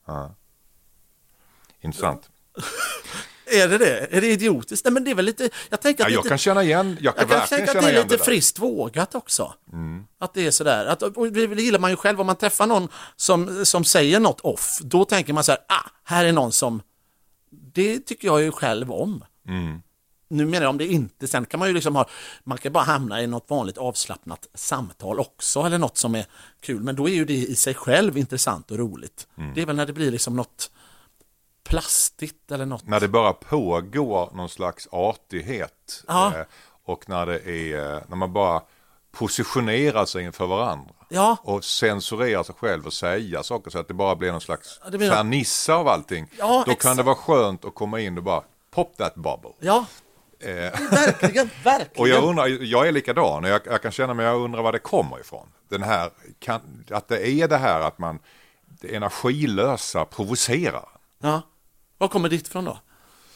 Intressant. Är det? Är det idiotiskt? Nej, men det är väl lite... Jag tänker att jag kan känna igen. Jag kan verkligen tänka att känna det är igen lite friskt vågat också. Att det är sådär. Det gillar man ju själv. Om man träffar någon som säger något off, då tänker man så här, här är någon som... Det tycker jag ju själv om. Nu menar jag om det inte. Sen kan man ju liksom man kan bara hamna i något vanligt avslappnat samtal också. Eller något som är kul. Men då är ju det i sig själv intressant och roligt. Det är väl när det blir liksom något plastigt eller något. När det bara pågår någon slags artighet. Och när man bara positionerar sig inför varandra. Ja. Och censurerar sig själv och säga saker så att det bara blir någon slags fernissa av allting. Ja, då kan det vara skönt att komma in och bara pop that bubble. Ja, verkligen. Och jag undrar, jag är likadan och jag kan känna mig, jag undrar var det kommer ifrån. Den här, att det är det här att man, det energilösa provocerar. Ja, vad kommer ditt ifrån då?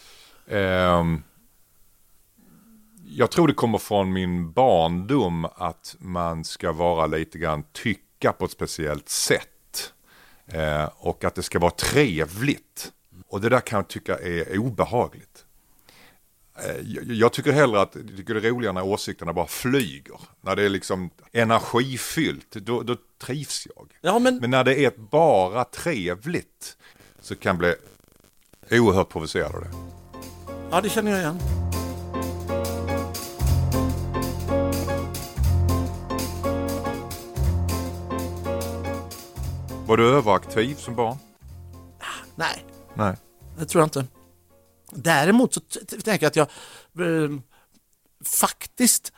Jag tror det kommer från min barndom att man ska vara lite grann tycka på ett speciellt sätt. Och att det ska vara trevligt. Och det där kan jag tycka är obehagligt. Jag tycker hellre att det är roligare när åsikterna bara flyger. När det är liksom energifyllt, då trivs jag. Ja, men när det är bara trevligt så kan jag bli oerhört provocerad av det. Ja, det känner jag igen. Var du överaktiv som barn? Nej, Nej. det tror jag inte. Däremot så tänker jag att jag faktiskt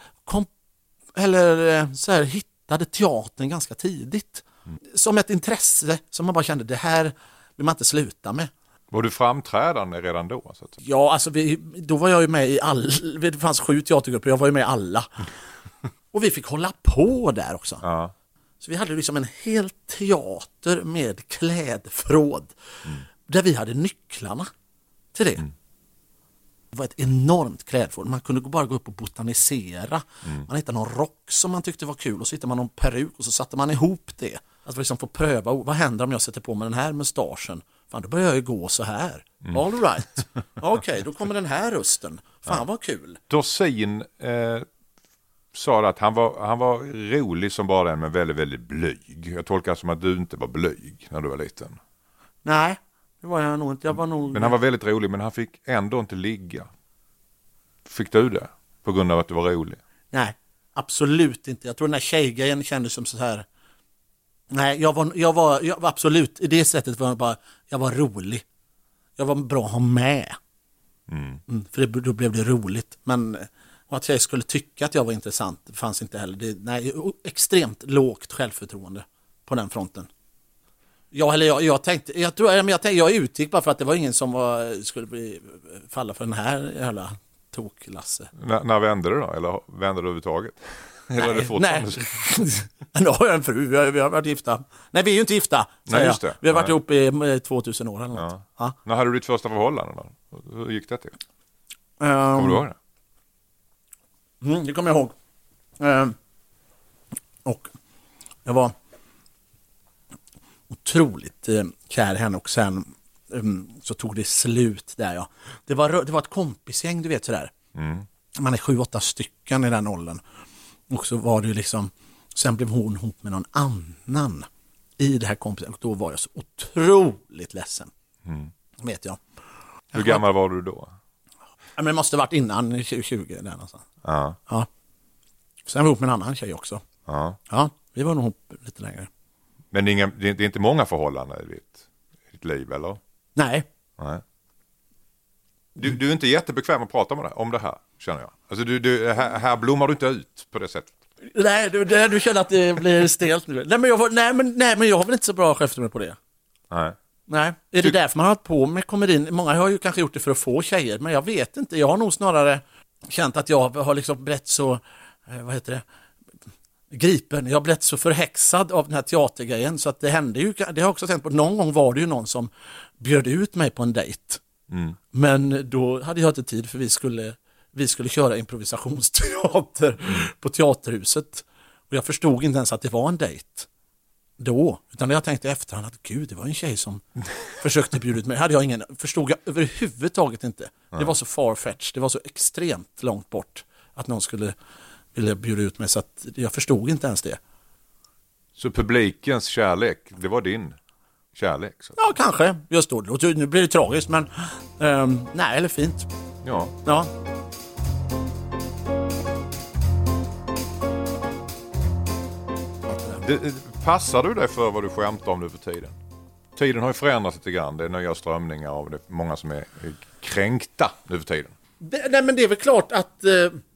hittade teatern ganska tidigt. Som ett intresse som man bara kände, det här vill man inte sluta med. Var du framträdande redan då? Så att... Ja, alltså då var jag ju med i det fanns 7 teatergrupper, jag var ju med i alla. Och vi fick hålla på där också. Ja. Så vi hade liksom en hel teater med klädförråd. Där vi hade nycklarna till det. Det var ett enormt klädförråd. Man kunde bara gå upp och botanisera. Man hittade någon rock som man tyckte var kul och så hittade man någon peruk och så satte man ihop det. Att liksom få pröva, vad händer om jag sätter på mig den här mustaschen? Fan, då börjar jag ju gå så här. All right. Okej, då kommer den här rösten. Fan, vad kul. Dorsin sa att han var rolig som bara den, men väldigt, väldigt blyg. Jag tolkar som att du inte var blyg när du var liten. Nej, det var jag nog inte. Men han var väldigt rolig, men han fick ändå inte ligga. Fick du det? På grund av att du var rolig? Nej, absolut inte. Jag tror den här tjejgrejen kändes som så här. Nej, jag var absolut, i det sättet var jag var rolig. Jag var bra att ha med. För då blev det roligt. Men att jag skulle tycka att jag var intressant fanns inte heller. Extremt lågt självförtroende på den fronten. Jag utgick bara för att det var ingen som skulle falla för den här jävla toklasse. När vände du då? Eller vände du överhuvudtaget? Nej. Nu har jag en fru, vi har varit gifta. Nej, vi är ju inte gifta. Nej, just det. Vi har varit ihop i 2000 år eller något. Ja. När hade du ditt första förhållande då? Hur gick det till? Kommer du ihåg det? Det kommer jag ihåg. Och jag var otroligt kär henne och sen så tog det slut där. Ja. Det var ett kompisgäng, du vet sådär. Man är 7-8 stycken i den åldern. Och så var det ju liksom, sen blev hon ihop med någon annan i det här kompisgänget. Och då var jag så otroligt ledsen. Vet jag. Hur gammal var du då? Ja, men det måste ha varit innan 20 där någonstans. Ja. Sen var jag ihop med en annan tjej också. Ja, vi var nog ihop lite längre. Men det är inte många förhållanden i ditt liv, eller? Nej. Du är inte jättebekväm att prata om det här, känner jag. Alltså här blommar du inte ut på det sättet. Nej, du känner att det blir stelt nu. Nej, men jag har väl inte så bra självförtroende på det. Nej. Är det därför man har hållit på med komedin? Många har ju kanske gjort det för att få tjejer, men jag vet inte. Jag har nog snarare känt att jag har liksom blivit så, gripen. Jag har blivit så förhäxad av den här teatergrejen så att det hände ju, det har jag också tänkt på, någon gång var det ju någon som bjöd ut mig på en dejt. Men då hade jag inte tid för vi skulle köra improvisationsteater på Teaterhuset och jag förstod inte ens att det var en dejt då, utan jag tänkte efterhand att gud, det var en tjej som försökte bjuda ut mig. Förstod jag överhuvudtaget inte. Det var så far-fetched, det var så extremt långt bort att någon skulle vilja bjuda ut mig, så att jag förstod inte ens det. Så publikens kärlek, det var din kärlek? Så. Ja, kanske. Just då. Nu blir det tragiskt, men nej, eller fint. Ja. Passar du dig för vad du skämtar om nu för tiden? Tiden har ju förändrats lite grann. Det är nya strömningar och det är många som är kränkta nu för tiden. Nej, men det är väl klart att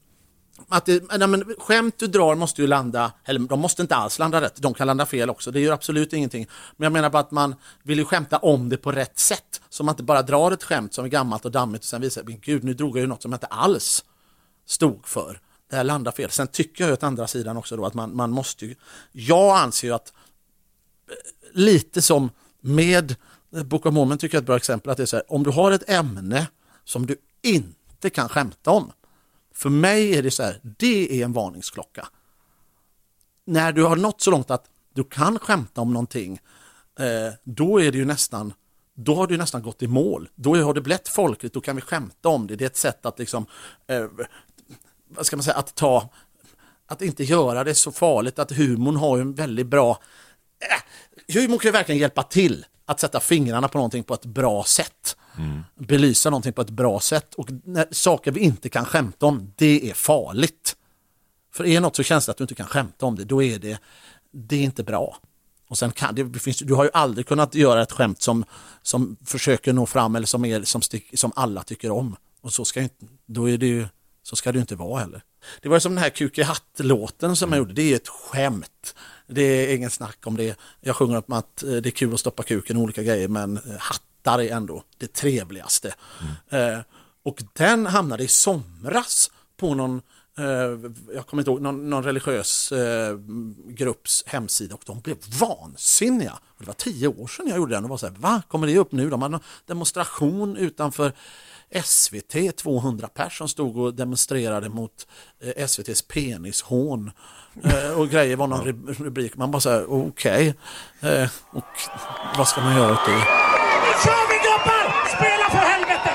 skämt du drar måste ju landa, eller de måste inte alls landa rätt, de kan landa fel också, det gör absolut ingenting, men jag menar bara att man vill ju skämta om det på rätt sätt, så man inte bara drar ett skämt som är gammalt och dammigt och sen visar, men gud, nu drog jag ju något som jag inte alls stod för, det här landar fel. Sen tycker jag ju att andra sidan också då att man måste ju, jag anser ju att lite som med Book of Mormon tycker jag är ett bra exempel, att det är så här, om du har ett ämne som du inte kan skämta om, för mig är det så här, det är en varningsklocka. När du har nått så långt att du kan skämta om någonting, då är det ju nästan, då har du nästan gått i mål. Då har det blivit folkligt, då kan vi skämta om det. Det är ett sätt att liksom, vad ska man säga, att inte göra det så farligt, att humorn har ju en väldigt bra, humor kan ju verkligen hjälpa till att sätta fingrarna på någonting på ett bra sätt. Belysa någonting på ett bra sätt, och när saker vi inte kan skämta om, det är farligt. För är något så känns det att du inte kan skämta om det, då är det är inte bra. Och sen du har ju aldrig kunnat göra ett skämt som försöker nå fram eller som alla tycker om, och så ska så ska det ju inte vara heller. Det var ju som den här Kuk i hatt-låten som jag gjorde, det är ett skämt. Det är ingen snack om det. Jag sjunger om att det är kul att stoppa kuken och olika grejer, men hattar är ändå det trevligaste. Och den hamnade i somras på någon, jag kommer inte ihåg, någon religiös grupps hemsida, och de blev vansinniga. Och det var 10 år sedan jag gjorde den och var så här, va? Kommer det upp nu? De hade en demonstration utanför SVT 200 personer som stod och demonstrerade mot SVTs penishån och grejer var någon rubrik. Man bara säger okej. Och vad ska man göra åt det? Nu kör vi gubbar! Spela för helvete!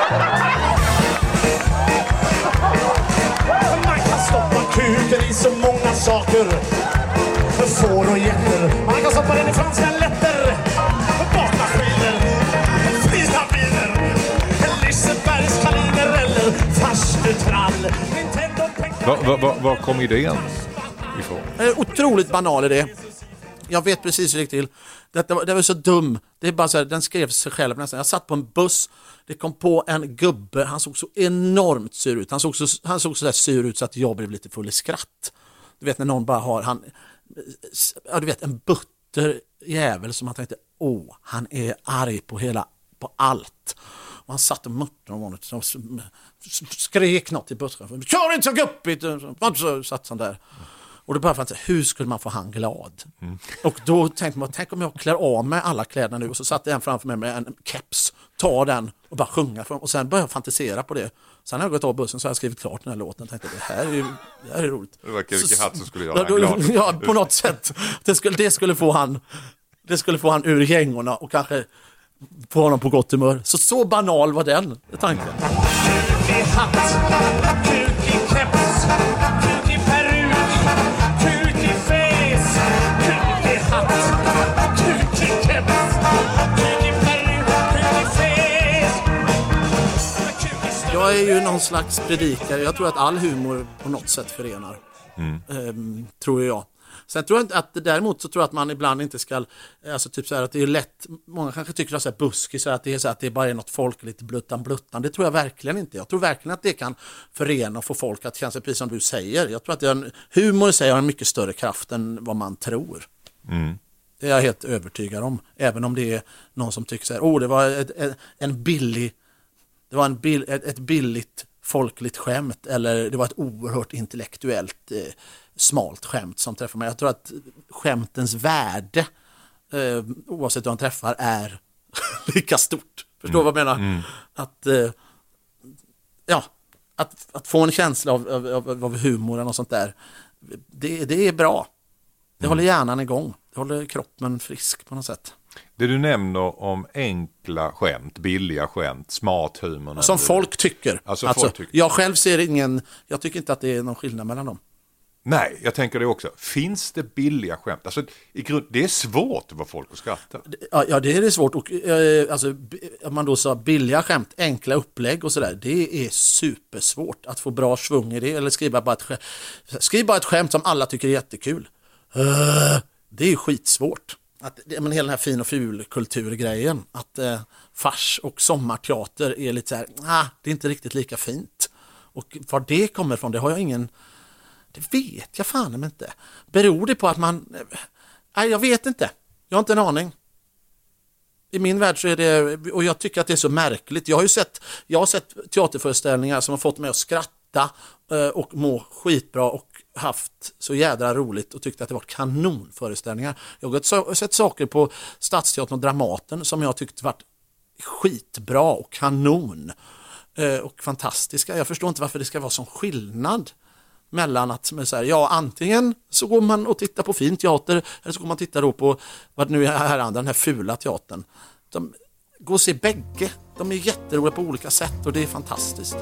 Man kan stoppa kuken i så många saker. För får och getter. Man kan stoppa den i franska letter. För bakmaskiner. Fina bilar. Lisebergs kaniner eller farstutrall. Vad kom idén ifrån? Otroligt banal idé. Jag vet precis hur det gick till. Det var så dum. Det är bara så här, den skrev sig själv nästan. Jag satt på en buss. Det kom på en gubbe. Han såg så enormt sur ut. Han såg så där sur ut så att jag blev lite full i skratt. Du vet när någon bara har du vet en butter jävel som man tänkte han är arg på allt. Och han satt och muttrade om honom och skrek något i busschauffören. Kör inte så guppigt! Så satt han där. Och då började jag säga, hur skulle man få han glad? Och då tänkte man, tänk om jag klär av mig alla kläderna nu. Och så satt en framför mig med en keps, tar den och bara sjunga. Och sen började jag fantisera på det. Sen har jag gått av bussen så har jag skrivit klart den här låten. Tänkte, det här är roligt. Det verkar vilken hatt som skulle göra glad. Ja, på något sätt. Det skulle få han ur gängorna och kanske få honom på gott humör. Så banal var den tanken. Jag är ju någon slags predikare. Jag tror att all humor på något sätt förenar. Tror jag. Sen tror jag inte att däremot så tror jag att man ibland inte ska, alltså typ så här att det är lätt, många kanske tycker att det är buskis, att det är så att det bara är något folkligt bluttan. Det tror jag verkligen inte. Jag tror verkligen att det kan förena och få folk att känna sig precis som du säger. Jag tror att humor i sig har en mycket större kraft än vad man tror. Det är jag helt övertygad om. Även om det är någon som tycker så här, det var ett billigt folkligt skämt, eller det var ett oerhört intellektuellt smalt skämt som träffar mig. Jag tror att skämtens värde oavsett hur han träffar är lika stort. Förstår vad jag menar? Att få en känsla av humoren och sånt där, det är bra. Det håller hjärnan igång. Det håller kroppen frisk på något sätt. Det du nämner om enkla skämt, billiga skämt, smart humor. Som folk tycker. Folk tycker. Jag själv jag tycker inte att det är någon skillnad mellan dem. Nej, jag tänker det också. Finns det billiga skämt? Alltså, det är svårt att vara folk att skratta. Ja, det är svårt. Och, om man då sa billiga skämt, enkla upplägg och sådär, det är supersvårt att få bra svung i det. Eller skriva bara ett skämt som alla tycker är jättekul. Det är ju skitsvårt. Hela den här fin och ful kulturgrejen, att fars och sommarteater är lite så här, det är inte riktigt lika fint. Och var det kommer ifrån, det har jag ingen, det vet jag fan inte. Beror det på att man, jag vet inte, jag har inte en aning. I min värld så är det, och jag tycker att det är så märkligt. Jag har sett teaterföreställningar som har fått mig att skratta och må skitbra och haft så jädra roligt och tyckte att det var kanonföreställningar. Jag har sett saker på Stadsteatern och Dramaten som jag tyckte varit skitbra och kanon och fantastiska. Jag förstår inte varför det ska vara sån skillnad mellan att antingen så går man och tittar på fin teater eller så går man titta då på vad nu är här andra, den här fula teatern. Gå och se bägge. De är jätteroliga på olika sätt och det är fantastiskt.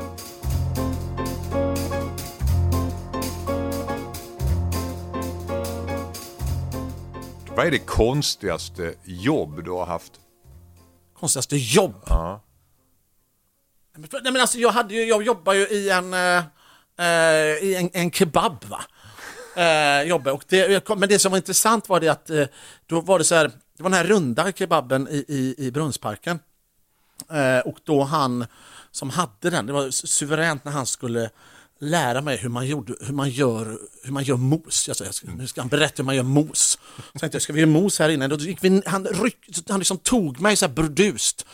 Vad är det konstigaste jobb du har haft? Konstigaste jobb? Ja. Nej, men alltså jag jobbar ju i en kebab, va? Men det som var intressant var det att då var det så här, det var den här runda kebaben i Brunnsparken. Och då han som hade den, det var suveränt när han skulle lära mig hur man gör mos. Nu ska han berätta hur man gör mos. Så tänkte jag, ska vi göra mos här inne? Då gick han liksom tog mig så här burdust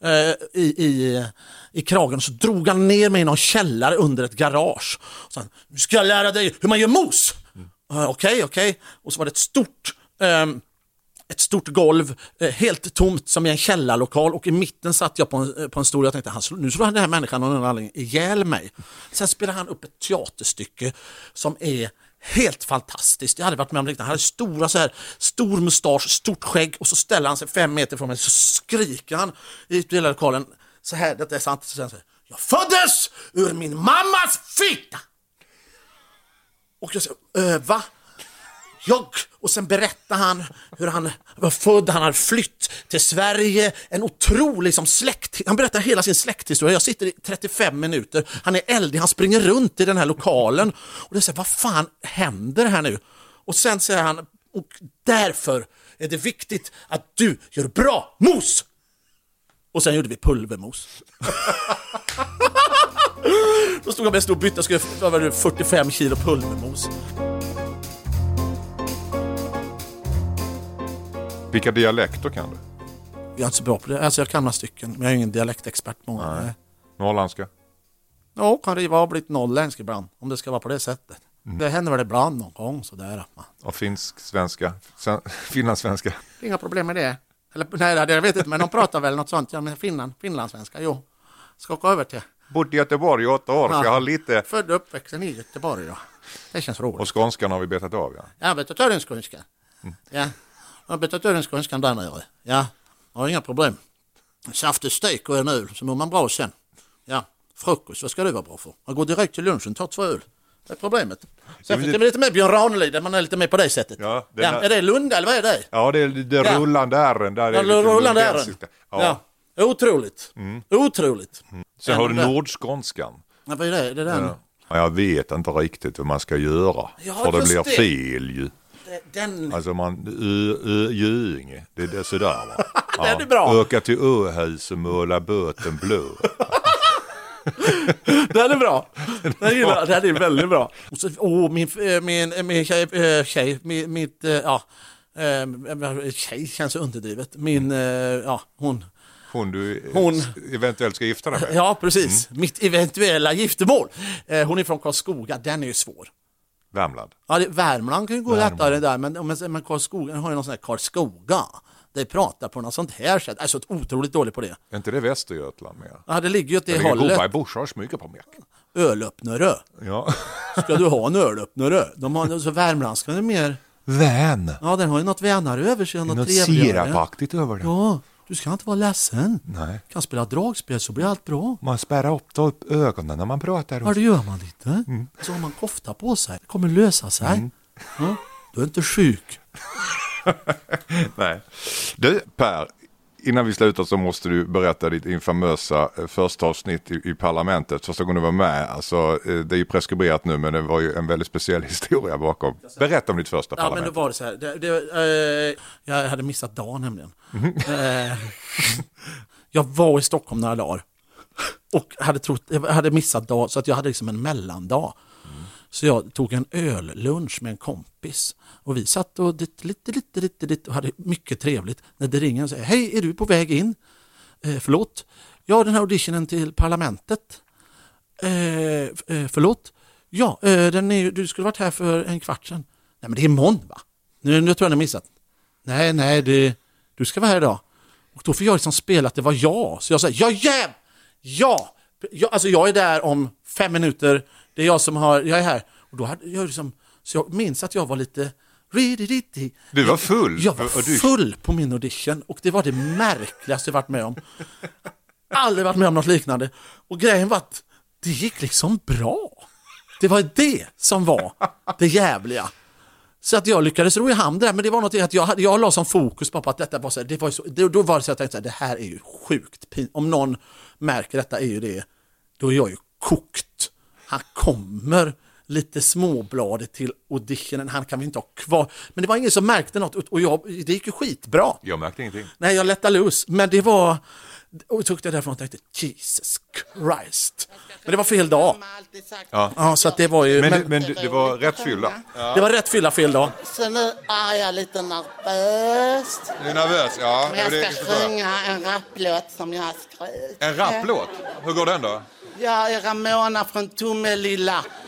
i kragen, så drog han ner mig i någon källare under ett garage. Så han, nu ska jag lära dig hur man gör mos. Okej. Och så var det ett stort ett stort golv, helt tomt som i en källarlokal, och i mitten satt jag på en stol. Jag tänkte, nu slår den här människan någon anledning ihjäl mig. Sen spelar han upp ett teaterstycke som är helt fantastiskt. Jag hade varit med om det. Han hade stor mustasch, stort skägg, och så ställer han sig 5 meter från mig, så skriker han i hela lokalen så här, detta är sant, så här, jag föddes ur min mammas fitta. Och jag säger, va? Och sen berättar han hur han var född, han hade flytt till Sverige, en otrolig släkt. Han berättar hela sin släkthistoria. Jag sitter i 35 minuter, han är eldig, han springer runt i den här lokalen, och det säger, vad fan händer här nu? Och sen säger han, och därför är det viktigt att du gör bra mos. Och sen gjorde vi pulvermos. Då stod jag med en stor bytta och skulle 45 kilo pulvermos. Vilka dialekter kan du? Jag är inte så bra på det. Alltså jag kan några stycken, men jag är ingen dialektexpert. Många. Norrländska? Ja, kan det vara blivit norrländsk ibland, om det ska vara på det sättet. Det händer väl ibland någon gång sådär. Och finsk-svenska? Finlandssvenska? Inga problem med det. Eller, nej, jag vet inte, men de pratar väl något sånt. Ja, men finlandssvenska, jo. Ska åka över till. Bodde i Göteborg i 8 år, så jag har lite... Född och uppväxten i Göteborg, ja. Det känns roligt. Och skånskan har vi betat av, ja. Ja, betat av den skånskan. Ja, jag har betat av den skånskan där nere. Ja, jag har inga problem. Saftig stek och en öl, så mår man bra sen. Ja, frukost, vad ska det vara bra för? Jag går direkt till lunchen, tar 2 öl. Det är problemet. Sen finns det lite mer Björn Ranelid, där man är lite mer på det sättet. Ja, är det Lunda eller vad är det? Ja, det är rullande ärren. Där är rullande ärren. Ja. Otroligt. Otroligt. Sen har du nordskånskan. Ja, vad är det? Det är den. Ja, jag vet inte riktigt hur man ska göra. För det blir fel ju. Alltså Göinge. Det är sådär, va? Ja. Det är bra. Öka till Öhus och måla båten blå. Det är bra. Det är väldigt bra. Och så, min tjej känns underdrivet. Hon eventuellt ska gifta dig med. Ja, precis. Mitt eventuella giftermål. Hon är från Karlskoga. Den är ju svår. Värmland. Ja, Värmland kan ju gå lättare där, men Karlskoga har ju någon sån här Karlskoga. Det pratar på något sånt här sätt. Alltså otroligt dåligt på det. Är inte det Västergötland mer? Ja, det ligger ju åt det hållet. Det ligger Borsars mycket på mjölk. Ölöppnare. Ja. Ska du ha en ölöppnare? De har så värmlandska är mer... Vän. Ja, den har ju något vänare över sig. Något sirapaktigt över det. Ja, du ska inte vara ledsen. Nej. Kan spela dragspel så blir allt bra. Man spärrar upp ögonen när man pratar. Ja, det gör man lite. Så har man kofta på sig. Det kommer lösa sig. Ja, du är inte sjuk. Nej. Du, Per, innan vi slutar så måste du berätta ditt infamösa första avsnitt i parlamentet. Första gången du var med. Alltså, det är ju preskriberat nu, men det var ju en väldigt speciell historia bakom. Berätta om ditt första parlament. Ja, men då var det så här. Jag hade missat dagen nämligen. Jag var i Stockholm några dagar. Och jag hade missat dag, så att jag hade liksom en mellandag. Så jag tog en öllunch med en kompis. Och vi satt och lite och hade mycket trevligt. När det ringer och säger, hej, är du på väg in? Förlåt? Ja, den här auditionen till parlamentet. Förlåt? Ja, du skulle varit här för en kvart sedan. Nej, men det är imorgon, va? Nu tror jag ni har missat. Nej, du ska vara här idag. Och då får jag liksom spela att det var jag. Så jag säger, alltså jag är där om 5 minuter. Det är jag är här. Och då hade jag liksom, så jag minns att jag var lite... Du var full? Jag var full på min audition. Och det var det märkligaste jag varit med om. Aldrig varit med om något liknande. Och grejen var att det gick liksom bra. Det var det som var det jävliga. Så att jag lyckades ro i hamn där. Men det var något att jag la som fokus på att detta var så här, då var det så att jag tänkte att det här är ju sjukt. Om någon märker detta är ju det, då är jag ju kokt. Han kommer lite småbladet till auditionen. Han kan vi inte ha kvar. Men det var ingen som märkte något. Och det gick ju skitbra. Jag märkte ingenting. Nej, jag lättade loose. Men det var... Och tog det därifrån och tänkte, Jesus Christ. Men det var fel dag. Ja, så att det var ju... Men det var rätt fylla. Ja. Det var rätt fylla fel dag. Så nu är jag lite nervös. Du är nervös, ja. Men jag ska sjunga en rapplåt som jag har skrivit. En rapplåt? Hur går den då? Ja, Ramona från Tomelilla.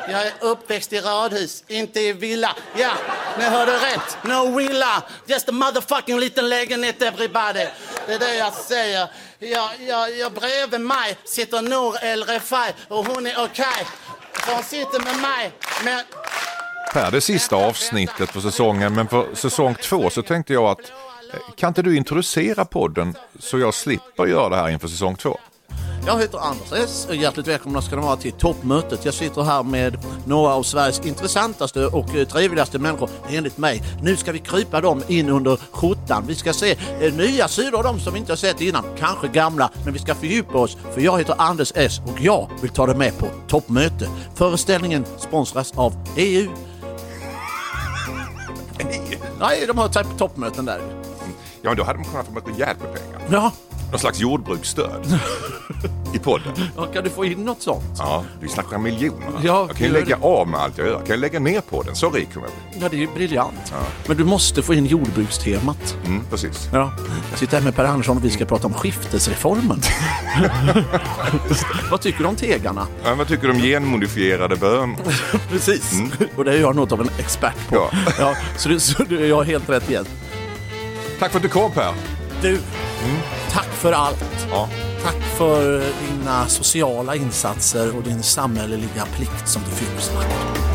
Jag är uppväxt i radhus, inte i villa. Ja, ni hörde rätt. No villa. Just a motherfucking liten lägenhet, everybody. Det är det jag säger. Jag bredvid mig sitter Nour El Refai och hon är okej. Så hon sitter med mig. Men... Per, det sista avsnittet på säsongen, men för säsong 2 så tänkte jag att kan inte du introducera podden så jag slipper göra det här inför säsong 2? Jag heter Anders S. Hjärtligt välkomna ska ni vara till toppmötet. Jag sitter här med några av Sveriges intressantaste och trevligaste människor enligt mig. Nu ska vi krypa dem in under skjortan. Vi ska se nya sidor av dem som vi inte har sett innan. Kanske gamla, men vi ska fördjupa oss. För jag heter Anders S. och jag vill ta det med på toppmöte. Föreställningen sponsras av EU. Nej, de har typ toppmöten där. Ja, men då hade de kunnat få ett rejält med pengar. Ja. Någon slags jordbruksstöd i podden. Ja, kan du få in något sånt? Ja, vi snackar miljoner. Ja, jag kan ju lägga av med allt jag gör. Kan jag lägga ner på den? Så rik kommer jag bli. Ja, det är ju briljant. Ja. Men du måste få in jordbrukstemat. Precis. Ja. Jag sitter här med Per Andersson och vi ska prata om skiftesreformen. Vad tycker du om tegarna? Ja, vad tycker du om genmodifierade bönor? Precis. Och det är jag något av en expert på. Ja. Ja, så jag har helt rätt igen. Tack för att du kom, Per. Du, tack för allt. Ja. Tack för dina sociala insatser och din samhälleliga plikt som du fyller så vackert.